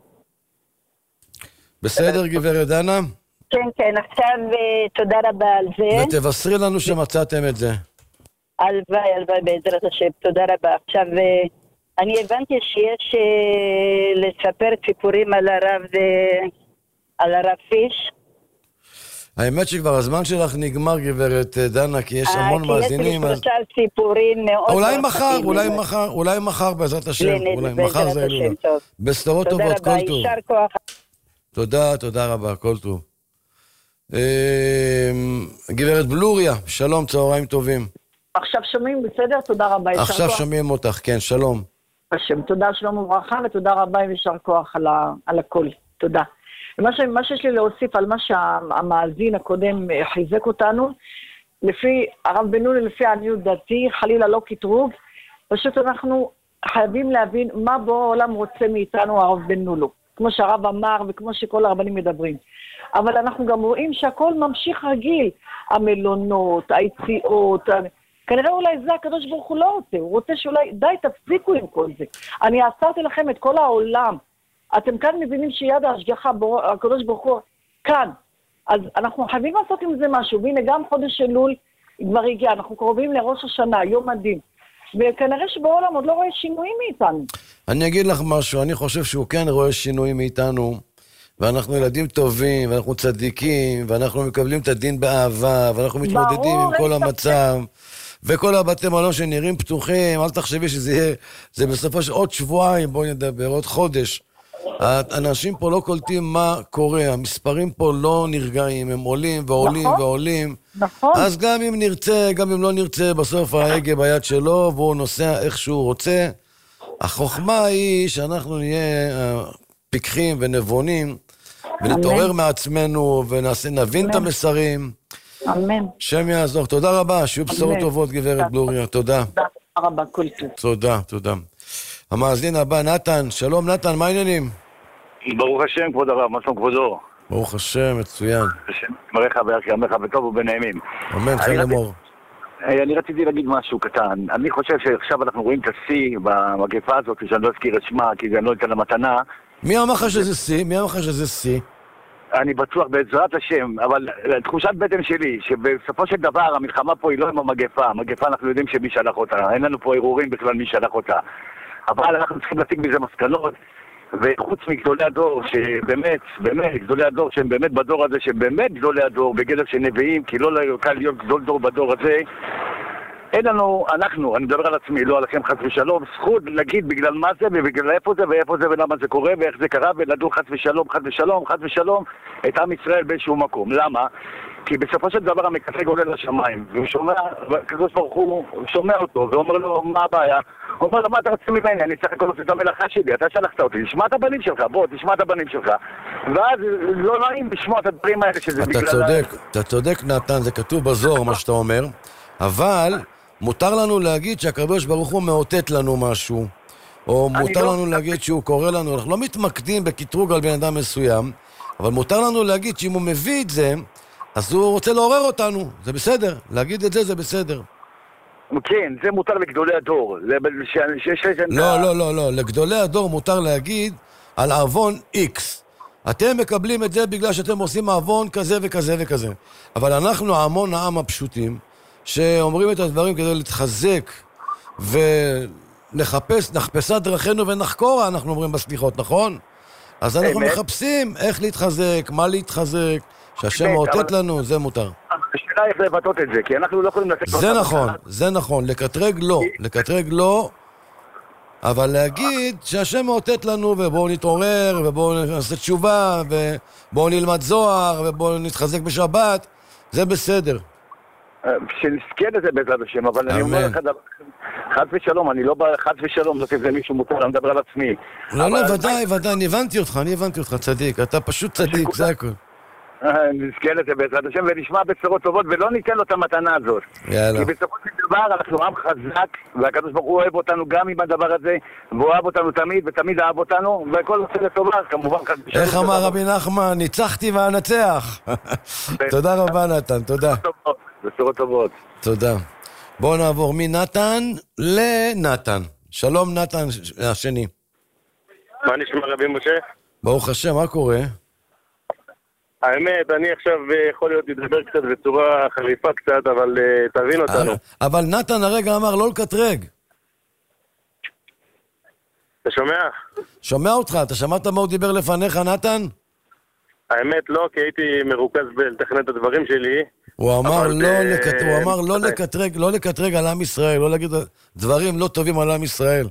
Speaker 5: בסדר, גברת דנה?
Speaker 20: כן, כן, עכשיו תודה רבה על זה.
Speaker 5: ותבשרי לנו שמצאתם את זה.
Speaker 20: הלוואי, הלוואי בעזרת השם, תודה רבה. עכשיו, אני הבנתי שיש לספר סיפורים על הרב, על הרב פיש.
Speaker 5: האמת שכבר הזמן שלך נגמר, גברת דנה, כי יש המון מאזינים.
Speaker 20: כי יש לי שלושה סיפורים מאוד...
Speaker 5: אולי מחר, אולי מחר, אולי מחר בעזרת השם. אולי מחר זה אלולה. בסתרות טובות, כל טוב.
Speaker 20: תודה רבה, יישר כוח.
Speaker 5: תודה, תודה רבה, כל טוב. גברת בלוריה, שלום, צהריים טובים.
Speaker 21: עכשיו שומעים בסדר? תודה רבה.
Speaker 5: עכשיו שומעים אותך, כן, שלום.
Speaker 21: השם, תודה, שלום וברכה, ותודה רבה וישר כוח על, ה, על הכל. תודה. ומה ש, מה שיש לי להוסיף על מה שהמאזין הקודם חיזק אותנו, לפי הרב בן נוני, לפי עניות דעתי, חלילה לא כתרוב, פשוט אנחנו חייבים להבין מה בו העולם רוצה מאיתנו הרב בן נוני. כמו שהרב אמר וכמו שכל הרבנים מדברים. אבל אנחנו גם רואים שהכל ממשיך רגיל. המלונות, היציאות, כנראה אולי זה הקדוש ברוך הוא לא רוצה. הוא רוצה שאולי, די תפסיקו עם כל זה. אני עצרתי לכם את כל העולם. אתם כאן מבינים שיד ההשגחה, הקדוש ברוך הוא כאן. אז אנחנו חייבים לעשות עם זה משהו. והנה גם חודש אלול כבר הגיע. אנחנו קרובים לראש השנה, יום מדהים. וכנראה שבעולם עוד לא רואה שינויים מאיתנו.
Speaker 5: אני אגיד לך משהו, אני חושב שהוא כן רואה שינויים מאיתנו, ואנחנו ילדים טובים, ואנחנו צדיקים, ואנחנו מקבלים את הדין באהבה, ואנחנו מתמודדים עם כל המצב, וכל הבתי מלון שנראים פתוחים, אל תחשבי שזה יהיה, זה בסופו של עוד שבועיים, בואי נדבר, עוד חודש. האנשים פה לא קולטים מה קורה, המספרים פה לא נרגעים, הם עולים ועולים נכון, ועולים.
Speaker 21: נכון.
Speaker 5: אז גם אם נרצה, גם אם לא נרצה, בסוף ההגה ביד שלו, והוא נוסע איך שהוא רוצה. החוכמה היא שאנחנו נהיה פיקחים ונבונים, ונתעורר מעצמנו, ונבין את המסרים.
Speaker 21: אמן.
Speaker 5: שם יעזור. תודה רבה, שיהיו בשורות טובות, גברת בלוריה. תודה.
Speaker 21: תודה רבה, כל טוב.
Speaker 5: תודה, תודה. המאזין הבא, נתן. שלום, נתן, מה העניינים?
Speaker 22: ברוך השם, כבוד הרב, מה שלום כבודו?
Speaker 5: ברוך השם, מצוין.
Speaker 22: השם, מריך בערך ימיך בטוב ובנעימים.
Speaker 5: אמן, חי לאמור.
Speaker 22: אני רציתי להגיד משהו קטן. אני חושב שעכשיו אנחנו רואים את השיא במגפה הזאת, שאני לא אזכיר את שמה, כי אני לא אתן למתנה.
Speaker 5: מי אמר לך שזה שיא? מי אמר לך שזה שיא?
Speaker 22: אני בטוח בעזרת השם, אבל תחושת בטן שלי, שבסופו של דבר המלחמה פה היא לא עם המגפה. המגפה אנחנו יודעים שמי שלח אותה. אין לנו פה ערעורים בכלל מי שלח אותה. אבל אנחנו צריכים להציג בזה מסקנות, וחוץ מגדולי הדור, שבאמת, באמת, גדולי הדור, שהם באמת בדור הזה, שהם באמת גדולי הדור, בגדר של נביאים, כי לא קל להיות גדול דור בדור הזה, אין לנו, אנחנו, אני מדבר על עצמי, לא עליכם חס ושלום, זכות להגיד בגלל מה זה, ובגלל איפה זה, ואיפה זה, ולמה זה קורה, ואיך זה קרה, ולדור חס ושלום, חס ושלום, חס ושלום, את עם ישראל באיזשהו מקום. למה? כי בסופו של דבר המקטרג עולה לשמיים, והוא שומע, הקדוש ברוך הוא שומע אותו, ואומר לו, מה הבעיה? הוא אומר לו, מה אתה רוצה ממני? אני צריך לעשות את המלאכה שלי, אתה שלחת אותי, תשמע את הבנים שלך, בוא, תשמע את הבנים שלך. ואז לא נעים לשמוע את הדברים האלה שזה בגלל...
Speaker 5: אתה צודק, אתה צודק נתן, זה כתוב בזוהר מה שאתה אומר, אבל מותר לנו להגיד שהקדוש ברוך הוא מאותת לנו משהו, או מותר לנו להגיד שהוא קורא לנו, אנחנו לא מתמקדים בקטרוג על בן אדם מסוים, אבל מותר לנו להגיד שאם הוא מביא את זה, אז הוא רוצה לעורר אותנו, זה בסדר, להגיד את זה זה בסדר.
Speaker 22: כן, זה מותר לגדולי הדור.
Speaker 5: לא, לא, לא, לא, לגדולי הדור מותר להגיד על עוון X. אתם מקבלים את זה בגלל שאתם עושים עוון כזה וכזה וכזה. אבל אנחנו המון העם הפשוטים, שאומרים את הדברים כדי להתחזק ולחפש, נחפשה דרכנו ונחקורה, אנחנו אומרים בסליחות, נכון? אז אנחנו מחפשים איך להתחזק, מה להתחזק, שהשם מאותת לנו, זה מותר.
Speaker 22: השאלה איך לבטאות את זה, כי אנחנו לא יכולים לתת...
Speaker 5: זה נכון, זה נכון, לקטרג לא, לקטרג לא, אבל להגיד שהשם מאותת לנו, ובואו נתעורר, ובואו נעשה תשובה, ובואו נלמד זוהר, ובואו נתחזק בשבת, זה בסדר.
Speaker 22: שנזכה לזה בעזרת השם, אבל אני אומר לך דבר, חד ושלום, אני לא בא חד ושלום, זאת אומרת, זה מישהו מותר, אני מדבר על עצמי.
Speaker 5: לא, לא, ודאי, ודאי, אני הבנתי אותך, אני הבנתי אותך, צדיק, אתה פשוט צדיק, זה הכל.
Speaker 22: נזכה לזה בעזרת השם, ונשמע בשורות טובות, ולא ניתן לו את המתנה הזאת.
Speaker 5: יאללה.
Speaker 22: כי בסופו של דבר, אנחנו עם חזק, והקדוש ברוך הוא אוהב אותנו גם עם הדבר הזה, והוא אוהב אותנו תמיד, ותמיד אהב אותנו, והכל עושה לטובה, כמובן.
Speaker 5: איך אמר רבי נחמן, ניצחתי ואנצח. תודה רבה נתן, תודה.
Speaker 22: בשורות טובות.
Speaker 5: תודה. בואו נעבור מנתן לנתן. שלום נתן השני.
Speaker 2: מה נשמע רבי משה?
Speaker 5: ברוך השם, מה קורה?
Speaker 2: האמת, אני עכשיו יכול להיות לדבר קצת בצורה חריפה קצת, אבל uh, תבין אותנו.
Speaker 5: אבל נתן הרגע אמר לא לקטרג.
Speaker 2: אתה שומע?
Speaker 5: שומע אותך, אתה שמעת מה הוא דיבר לפניך, נתן?
Speaker 2: האמת לא, כי הייתי מרוכז בלתכנן את הדברים שלי.
Speaker 5: הוא אמר לא,
Speaker 2: ב...
Speaker 5: לקט... הוא אמר לא לקטרג, לא לקטרג על עם ישראל, לא להגיד דברים לא טובים על עם ישראל.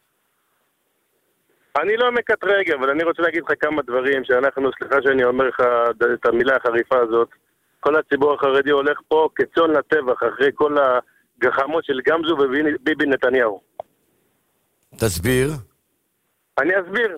Speaker 2: אני לא מקטרג, אבל אני רוצה להגיד לך כמה דברים שאנחנו, סליחה שאני אומר לך את המילה החריפה הזאת, כל הציבור החרדי הולך פה כצאן לטבח אחרי כל הגחמות של גמזו וביבי נתניהו.
Speaker 5: תסביר.
Speaker 2: אני אסביר.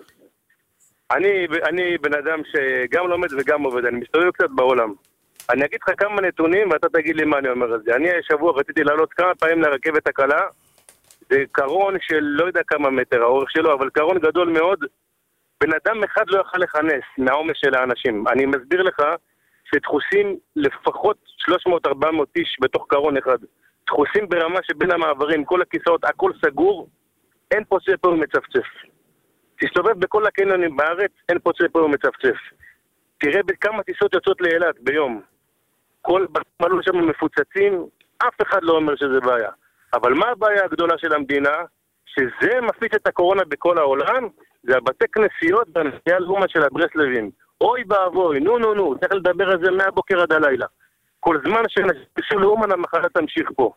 Speaker 2: אני, אני בן אדם שגם לומד וגם עובד, אני מסתובב קצת בעולם. אני אגיד לך כמה נתונים ואתה תגיד לי מה אני אומר על זה. אני שבוע רציתי לעלות כמה פעמים לרכבת הקלה, זה קרון של לא יודע כמה מטר האורך שלו, אבל קרון גדול מאוד. בן אדם אחד לא יוכל לכנס מהעומס של האנשים. אני מסביר לך שדחוסים לפחות שלוש מאות ארבע מאות איש בתוך קרון אחד. דחוסים ברמה שבין המעברים, כל הכיסאות, הכל סגור, אין פוצה פה ומצפצף. תסתובב בכל הקניונים בארץ, אין פוצה פה ומצפצף. תראה בכמה טיסות יוצאות לאילת ביום. כל מלון שם מפוצצים, אף אחד לא אומר שזה בעיה. אבל מה הבעיה הגדולה של המדינה? שזה מפיץ את הקורונה בכל העולם, זה הבתי כנסיות והנסיעה לאומה של הברסלבים. אוי באבוי, נו נו נו, צריך לדבר על זה מהבוקר עד הלילה. כל זמן שנסעו לאומן המחלה תמשיך פה.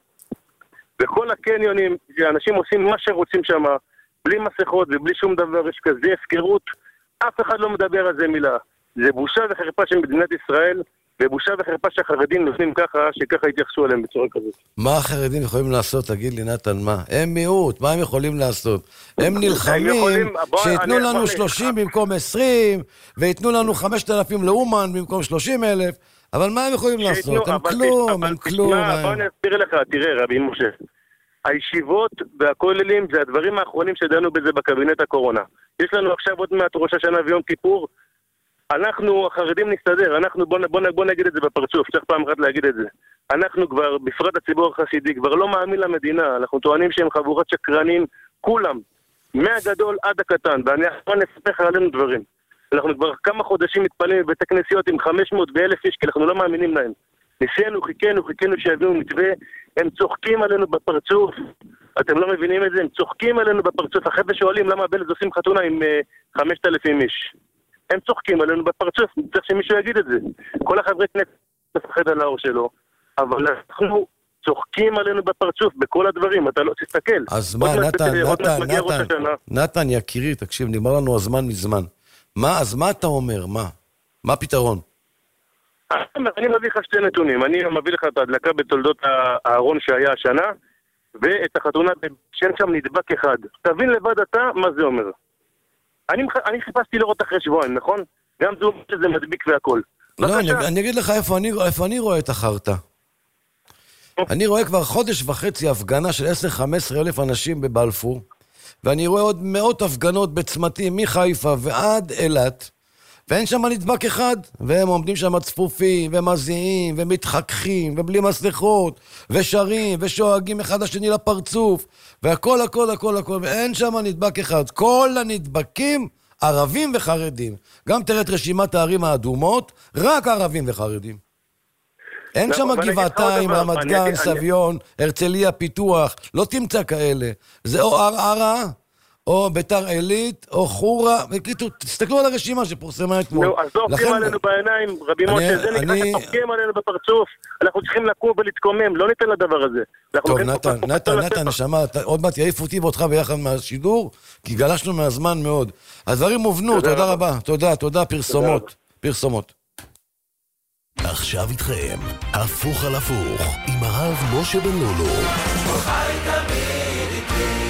Speaker 2: בכל הקניונים, שאנשים עושים מה שרוצים שם, בלי מסכות ובלי שום דבר, יש כזה הפקרות, אף אחד לא מדבר על זה מילה. זה בושה וחרפה של מדינת ישראל, ובושה וחרפה שהחרדים נותנים ככה, שככה יתייחסו עליהם בצורה כזאת.
Speaker 5: מה החרדים יכולים לעשות? תגיד לי נתן, מה? הם מיעוט, מה הם יכולים לעשות? הם נלחמים שיתנו לנו שלושים במקום עשרים, ויתנו לנו חמשת אלפים לאומן במקום שלושים אלף, אבל מה הם יכולים לעשות? הם כלום, הם כלום.
Speaker 2: בוא אני אסביר לך, תראה רבי משה, הישיבות והכוללים זה הדברים האחרונים שדנו בזה בקבינט הקורונה. יש לנו עכשיו עוד מעט ראש השנה ויום כיפור, אנחנו, החרדים נסתדר, אנחנו, בוא, בוא, בוא נגיד את זה בפרצוף, צריך פעם אחת להגיד את זה. אנחנו כבר, בפרט הציבור החסידי, כבר לא מאמין למדינה, אנחנו טוענים שהם חבורת שקרנים, כולם, מהגדול עד הקטן, ואני אחרון נספך עלינו דברים. אנחנו כבר כמה חודשים מתפעלים בבית הכנסיות עם חמש מאות ואלף איש, כי אנחנו לא מאמינים להם. ניסינו, חיכינו, חיכינו שיביאו מתווה, הם צוחקים עלינו בפרצוף, אתם לא מבינים את זה, הם צוחקים עלינו בפרצוף, אחרי ושואלים למה בלד עושים חתונה עם uh, חמשת אלפים איש. הם צוחקים עלינו בפרצוף, צריך שמישהו יגיד את זה. כל החברי כנסת מפחד על האור שלו, אבל אנחנו צוחקים עלינו בפרצוף בכל הדברים, אתה לא תסתכל.
Speaker 5: אז מה, נתן, נתן, נתן, נתן, יקירי, תקשיב, נגמר לנו הזמן מזמן. מה, אז מה אתה אומר, מה? מה הפתרון?
Speaker 2: אני מביא לך שתי נתונים, אני מביא לך את ההדלקה בתולדות הארון שהיה השנה, ואת החתונה שאין שם נדבק אחד. תבין לבד אתה מה זה אומר. אני, אני חיפשתי לראות אחרי שבועיים, נכון? גם זו שזה מדביק והכל.
Speaker 5: לא, אני, אני אגיד לך איפה אני, איפה אני רואה את החרטה. אני רואה כבר חודש וחצי הפגנה של עשר חמש עשרה אלף אנשים בבלפור, ואני רואה עוד מאות הפגנות בצמתים מחיפה ועד אילת, ואין שם נדבק אחד, והם עומדים שם צפופים, ומזיעים, ומתחככים, ובלי מסכות, ושרים, ושואגים אחד השני לפרצוף, והכל, הכל, הכל, הכל, ואין שם נדבק אחד. כל הנדבקים, ערבים וחרדים. גם תראה את רשימת הערים האדומות, רק ערבים וחרדים. אין שם גבעתיים, רמת גן, סביון, הרצליה, פיתוח, לא תמצא כאלה. זה או ערערה, או ביתר עילית, או חורה, וקיצור, תסתכלו על הרשימה שפורסמה אתמול.
Speaker 2: נו, אז דופקים עלינו בעיניים, רבי משה, זה נקרא שדופקים עלינו בפרצוף, אנחנו צריכים לקום ולהתקומם, לא ניתן לדבר הזה.
Speaker 5: טוב, נתן, נתן, נתן, נשמע, עוד מעט יעיף אותי ואותך ביחד מהשידור, כי גלשנו מהזמן מאוד. הדברים מובנו, תודה רבה, תודה, תודה, פרסומות, פרסומות.
Speaker 6: עכשיו איתכם, הפוך על הפוך, עם הרב משה בן לולו.
Speaker 7: חי תמיד איתי.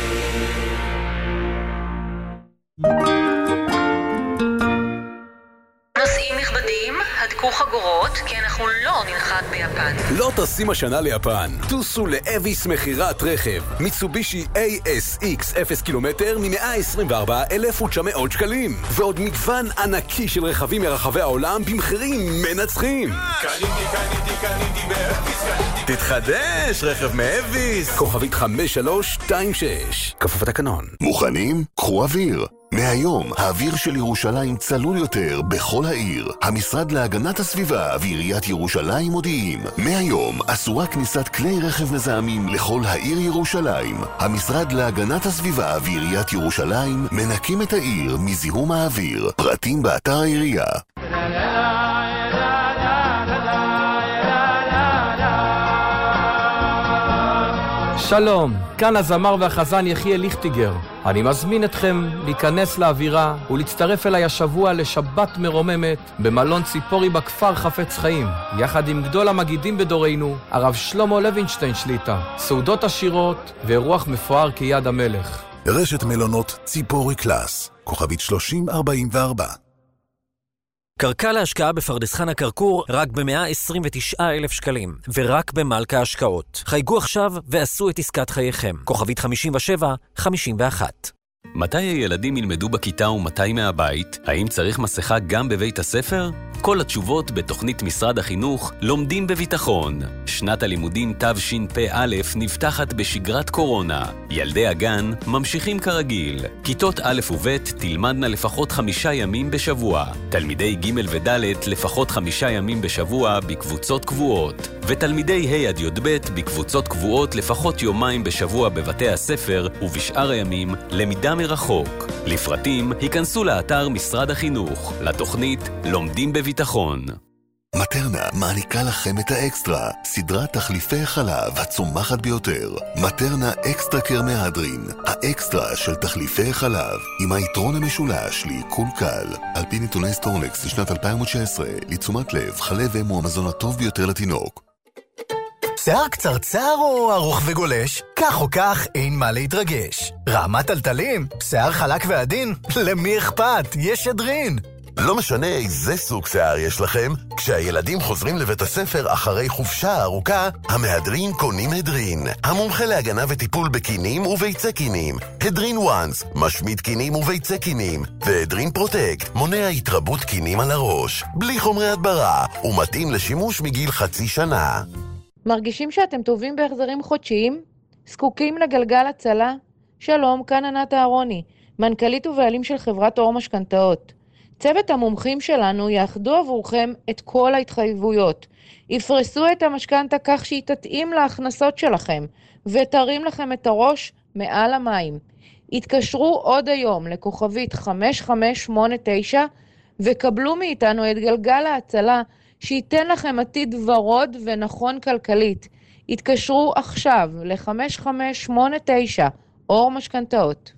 Speaker 3: נוסעים נכבדים, הדקו חגורות, כי אנחנו לא ננחת ביפן.
Speaker 13: לא טסים השנה ליפן. טוסו לאביס מחירת רכב. מיצובישי איי אס איקס אפס קילומטר מ-מאה עשרים וארבעה אלף ותשע מאות שקלים. ועוד מגוון ענקי של רכבים מרחבי העולם במחירים מנצחים.
Speaker 7: קניתי, קניתי, קניתי באביס, קניתי.
Speaker 13: תתחדש, רכב מאביס. כוכבית חמש שלוש שתיים שש. כפוף התקנון.
Speaker 6: מוכנים? קחו אוויר.
Speaker 1: מהיום, האוויר של ירושלים צלול יותר בכל העיר. המשרד להגנת הסביבה ועיריית ירושלים מודיעים. מהיום, אסורה כניסת כלי רכב מזהמים לכל העיר ירושלים. המשרד להגנת הסביבה ועיריית ירושלים מנקים את העיר מזיהום האוויר. פרטים באתר העירייה.
Speaker 14: שלום, כאן הזמר והחזן יחיאל ליכטיגר. אני מזמין אתכם להיכנס לאווירה ולהצטרף אליי השבוע לשבת מרוממת במלון ציפורי בכפר חפץ חיים, יחד עם גדול המגידים בדורנו, הרב שלמה לוינשטיין שליטה, סעודות עשירות ואירוח מפואר כיד המלך.
Speaker 4: רשת מלונות ציפורי קלאס, כוכבית שלושים ארבעים וארבע.
Speaker 8: קרקע להשקעה בפרדס חנה כרכור רק ב-מאה עשרים ותשעה אלף שקלים, ורק במלכה השקעות. חייגו עכשיו ועשו את עסקת חייכם. כוכבית חמישים ושבע חמישים ואחת.
Speaker 13: מתי הילדים ילמדו בכיתה ומתי מהבית? האם צריך מסכה גם בבית הספר? כל התשובות בתוכנית משרד החינוך לומדים בביטחון. שנת הלימודים תשפ"א נפתחת בשגרת קורונה. ילדי הגן ממשיכים כרגיל. כיתות א' וב' תלמדנה לפחות חמישה ימים בשבוע. תלמידי ג' וד' לפחות חמישה ימים בשבוע בקבוצות קבועות. ותלמידי ה' עד י"ב בקבוצות קבועות לפחות יומיים בשבוע בבתי הספר, ובשאר הימים למידה מרחוק. לפרטים היכנסו לאתר משרד החינוך, לתוכנית לומדים בביטחון.
Speaker 1: מטרנה מעניקה לכם את האקסטרה, סדרת תחליפי חלב הצומחת ביותר. מטרנה אקסטרה קר מהדרין, האקסטרה של תחליפי חלב, עם היתרון המשולש לעיכול קל. על פי נתוני סטורנקס לשנת אלפיים ותשע עשרה, לתשומת לב, חלב אם הוא המזון הטוב ביותר לתינוק.
Speaker 11: שיער קצרצר או ארוך וגולש? כך או כך אין מה להתרגש. רעמת טלטלים? שיער חלק ועדין? למי אכפת? יש שדרין.
Speaker 23: לא משנה איזה סוג שיער יש לכם, כשהילדים חוזרים לבית הספר אחרי חופשה ארוכה, המהדרין קונים הדרין. המומחה להגנה וטיפול בקינים וביצי קינים. הדרין וואנס, משמיד קינים וביצי קינים. והדרין פרוטקט, מונע התרבות קינים על הראש. בלי חומרי הדברה, ומתאים לשימוש מגיל חצי שנה.
Speaker 24: מרגישים שאתם טובים בהחזרים חודשיים? זקוקים לגלגל הצלה? שלום, כאן ענת אהרוני, מנכ"לית ובעלים של חברת אור משכנתאות. צוות המומחים שלנו יאחדו עבורכם את כל ההתחייבויות. יפרסו את המשכנתה כך שהיא תתאים להכנסות שלכם, ותרים לכם את הראש מעל המים. התקשרו עוד היום לכוכבית חמש חמש שמונה תשע, וקבלו מאיתנו את גלגל ההצלה, שייתן לכם עתיד ורוד ונכון כלכלית. התקשרו עכשיו ל-חמש חמש שמונה תשע, אור משכנתאות.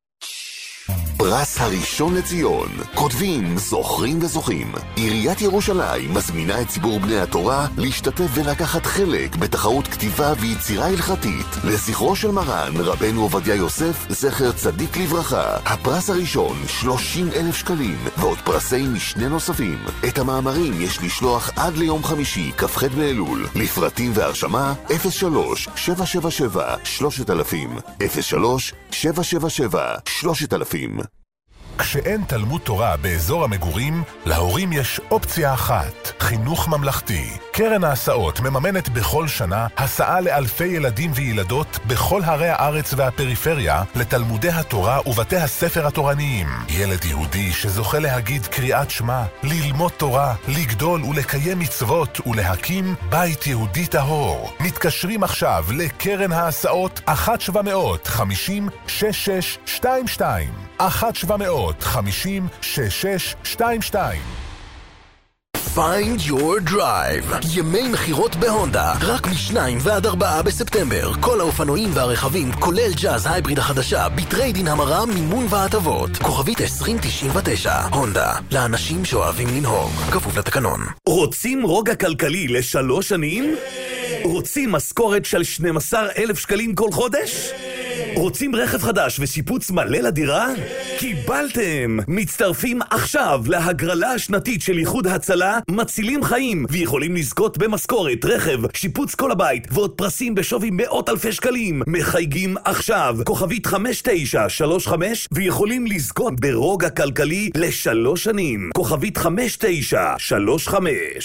Speaker 1: פרס הראשון לציון, כותבים, זוכרים וזוכים. עיריית ירושלים מזמינה את ציבור בני התורה להשתתף ולקחת חלק בתחרות כתיבה ויצירה הלכתית לזכרו של מרן רבנו עובדיה יוסף, זכר צדיק לברכה. הפרס הראשון שלושים אלף שקלים ועוד פרסי משנה נוספים. את המאמרים יש לשלוח עד ליום חמישי כ"ח באלול. לפרטים והרשמה אפס שלוש שבע שבע שבע שלושת אלפים אפס שלוש שבע שבע שבע שלושת אלפים.
Speaker 4: כשאין תלמוד תורה באזור המגורים, להורים יש אופציה אחת, חינוך ממלכתי. קרן ההסעות מממנת בכל שנה הסעה לאלפי ילדים וילדות בכל ערי הארץ והפריפריה לתלמודי התורה ובתי הספר התורניים. ילד יהודי שזוכה להגיד קריאת שמע, ללמוד תורה, לגדול ולקיים מצוות ולהקים בית יהודי טהור. מתקשרים עכשיו לקרן ההסעות אחת שבע מאות חמישים שש שש שתיים שתיים אחת שבע מאות חמישים שש שש שתיים שתיים.
Speaker 11: Find your drive. ימי מחירות בהונדה, רק משניים ועד ארבעה בספטמבר. כל האופנועים והרכבים, כולל ג'אז הייבריד החדשה, בטריידין המרה, מימון והטבות. כוכבית עשרים תשעים ותשע. הונדה, לאנשים שאוהבים לנהוג. כפוף לתקנון.
Speaker 15: רוצים רוגע כלכלי לשלוש שנים? רוצים משכורת של שנים עשר אלף שקלים כל חודש? רוצים רכב חדש ושיפוץ מלא לדירה? קיבלתם! מצטרפים עכשיו להגרלה השנתית של איחוד הצלה, מצילים חיים, ויכולים לזכות במשכורת, רכב, שיפוץ כל הבית, ועוד פרסים בשווי מאות אלפי שקלים. מחייגים עכשיו, כוכבית חמש תשע שלוש חמש, ויכולים לזכות ברוגע כלכלי לשלוש שנים. כוכבית חמש תשע שלוש חמש.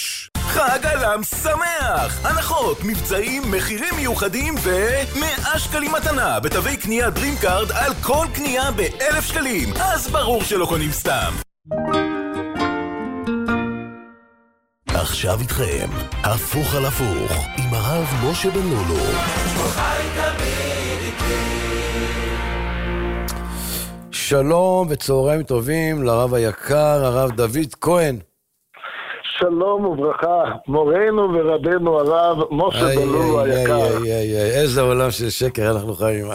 Speaker 6: חג הלם שמח! הנחות, מבצעים, מחירים מיוחדים ו-מאה שקלים מתנה בתווי קנייה דרימקארד על כל קנייה ב-אלף שקלים. אז ברור שלא קונים סתם.
Speaker 23: עכשיו איתכם, הפוך על הפוך, עם הרב משה בן לולו.
Speaker 5: שלום וצהריים טובים לרב היקר, הרב דוד כהן.
Speaker 9: שלום וברכה, מורנו ורבנו הרב משה בן לולו היקר.
Speaker 5: איזה עולם של שקר אנחנו חיים.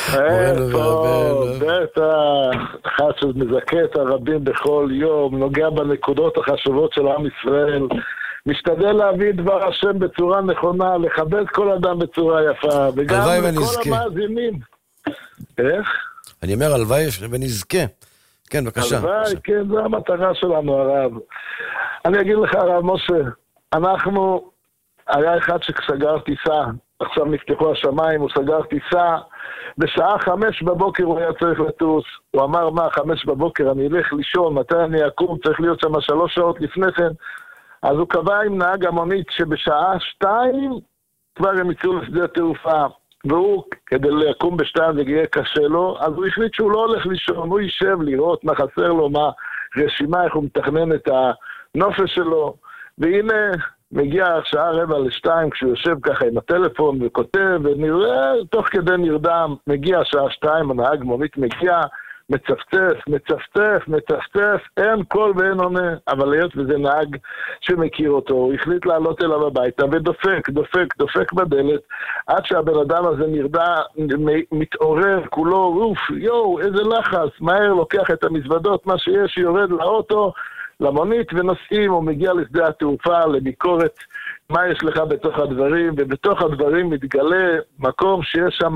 Speaker 9: איפה, בטח, אחד שמזכה את הרבים בכל יום, נוגע בנקודות החשובות של עם ישראל, משתדל להביא דבר השם בצורה נכונה, לכבד כל אדם בצורה יפה, וגם כל המאזינים. איך?
Speaker 5: אני אומר הלוואי ונזכה. כן, בבקשה.
Speaker 9: הלוואי, כן, זו המטרה שלנו הרב. אני אגיד לך הרב משה, אנחנו, היה אחד שסגר טיסה, עכשיו נפתחו השמיים, הוא סגר טיסה, בשעה חמש בבוקר הוא היה צריך לטוס, הוא אמר מה, חמש בבוקר אני אלך לישון, מתי אני אקום, צריך להיות שם שלוש שעות לפני כן, אז הוא קבע עם נהג המונית שבשעה שתיים כבר הם יצאו לשדה תעופה, והוא, כדי לקום בשתיים זה יהיה קשה לו, אז הוא החליט שהוא לא הולך לישון, הוא יישב לראות מה חסר לו, מה רשימה, איך הוא מתכנן את הנופש שלו, והנה מגיע שעה רבע לשתיים, כשהוא יושב ככה עם הטלפון וכותב, ונראה, תוך כדי נרדם, מגיע שעה שתיים, הנהג מונית מגיע, מצפצף, מצפצף, מצפצף, אין קול ואין עונה, אבל היות וזה נהג שמכיר אותו, הוא החליט לעלות אליו הביתה, ודופק, דופק, דופק בדלת, עד שהבן אדם הזה נרדה, מתעורר, כולו, אוף, יואו, איזה לחץ, מהר לוקח את המזוודות, מה שיש, יורד לאוטו, למונית ונוסעים, הוא מגיע לשדה התעופה, לביקורת מה יש לך בתוך הדברים, ובתוך הדברים מתגלה מקום שיש שם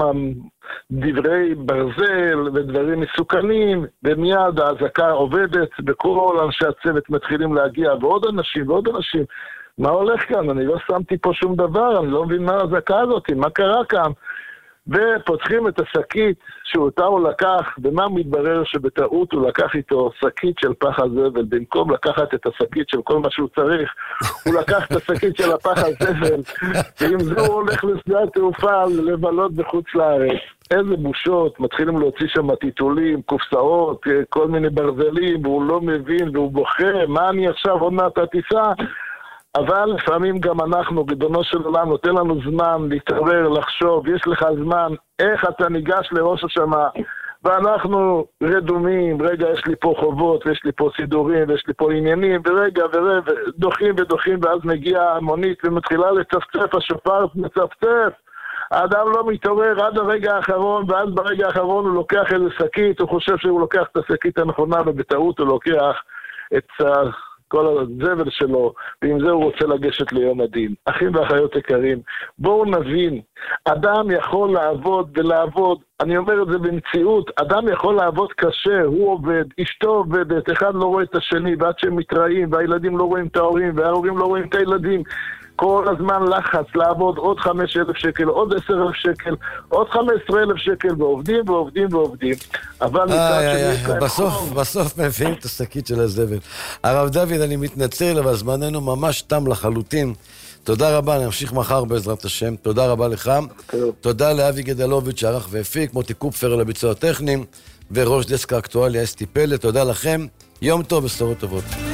Speaker 9: דברי ברזל ודברים מסוכנים, ומיד ההזקה עובדת, בכל אנשי הצוות מתחילים להגיע, ועוד אנשים ועוד אנשים, מה הולך כאן? אני לא שמתי פה שום דבר, אני לא מבין מה ההזקה הזאת, מה קרה כאן? ופותחים את השקית שאותה הוא לקח, ומה מתברר שבטעות הוא לקח איתו שקית של פח הזבל, במקום לקחת את השקית של כל מה שהוא צריך, הוא לקח את השקית של הפח הזבל, ועם זה הוא הולך לשדה התעופה לבלות בחוץ לארץ. איזה בושות, מתחילים להוציא שם טיטולים, קופסאות, כל מיני ברזלים, והוא לא מבין והוא בוכה, מה אני עכשיו עוד מעט הטיסה? אבל לפעמים גם אנחנו, ריבונו של עולם, נותן לנו זמן להתעורר, לחשוב, יש לך זמן, איך אתה ניגש לראש השנה, ואנחנו רדומים, רגע יש לי פה חובות, ויש לי פה סידורים, ויש לי פה עניינים, ורגע ורגע, דוחים ודוחים, ואז מגיעה המונית ומתחילה לצפצף, השופר מצפצף, האדם לא מתעורר עד הרגע האחרון, ואז ברגע האחרון הוא לוקח איזה שקית, הוא חושב שהוא לוקח את השקית הנכונה, ובטעות הוא לוקח את כל הזבל שלו, ועם זה הוא רוצה לגשת ליום הדין. אחים ואחיות יקרים, בואו נבין, אדם יכול לעבוד ולעבוד, אני אומר את זה במציאות, אדם יכול לעבוד קשה, הוא עובד, אשתו עובדת, אחד לא רואה את השני, ועד שהם מתראים, והילדים לא רואים את ההורים, וההורים לא רואים את הילדים, כל הזמן לחץ, לעבוד עוד חמש אלף שקל, עוד עשר אלף שקל, עוד חמש עשרה אלף שקל, ועובדים ועובדים ועובדים. אבל
Speaker 5: בסוף, בסוף מביאים את השקית של הזבל. הרב דוד, אני מתנצל, אבל זמננו ממש תם לחלוטין. תודה רבה, נמשיך מחר בעזרת השם. תודה רבה לך. תודה לאבי גדלוביץ' שערך והפיק, מוטי קופפר על הביצוע הטכניים, וראש דסק האקטואליה אסתי פלד. תודה לכם, יום טוב, בשורות טובות.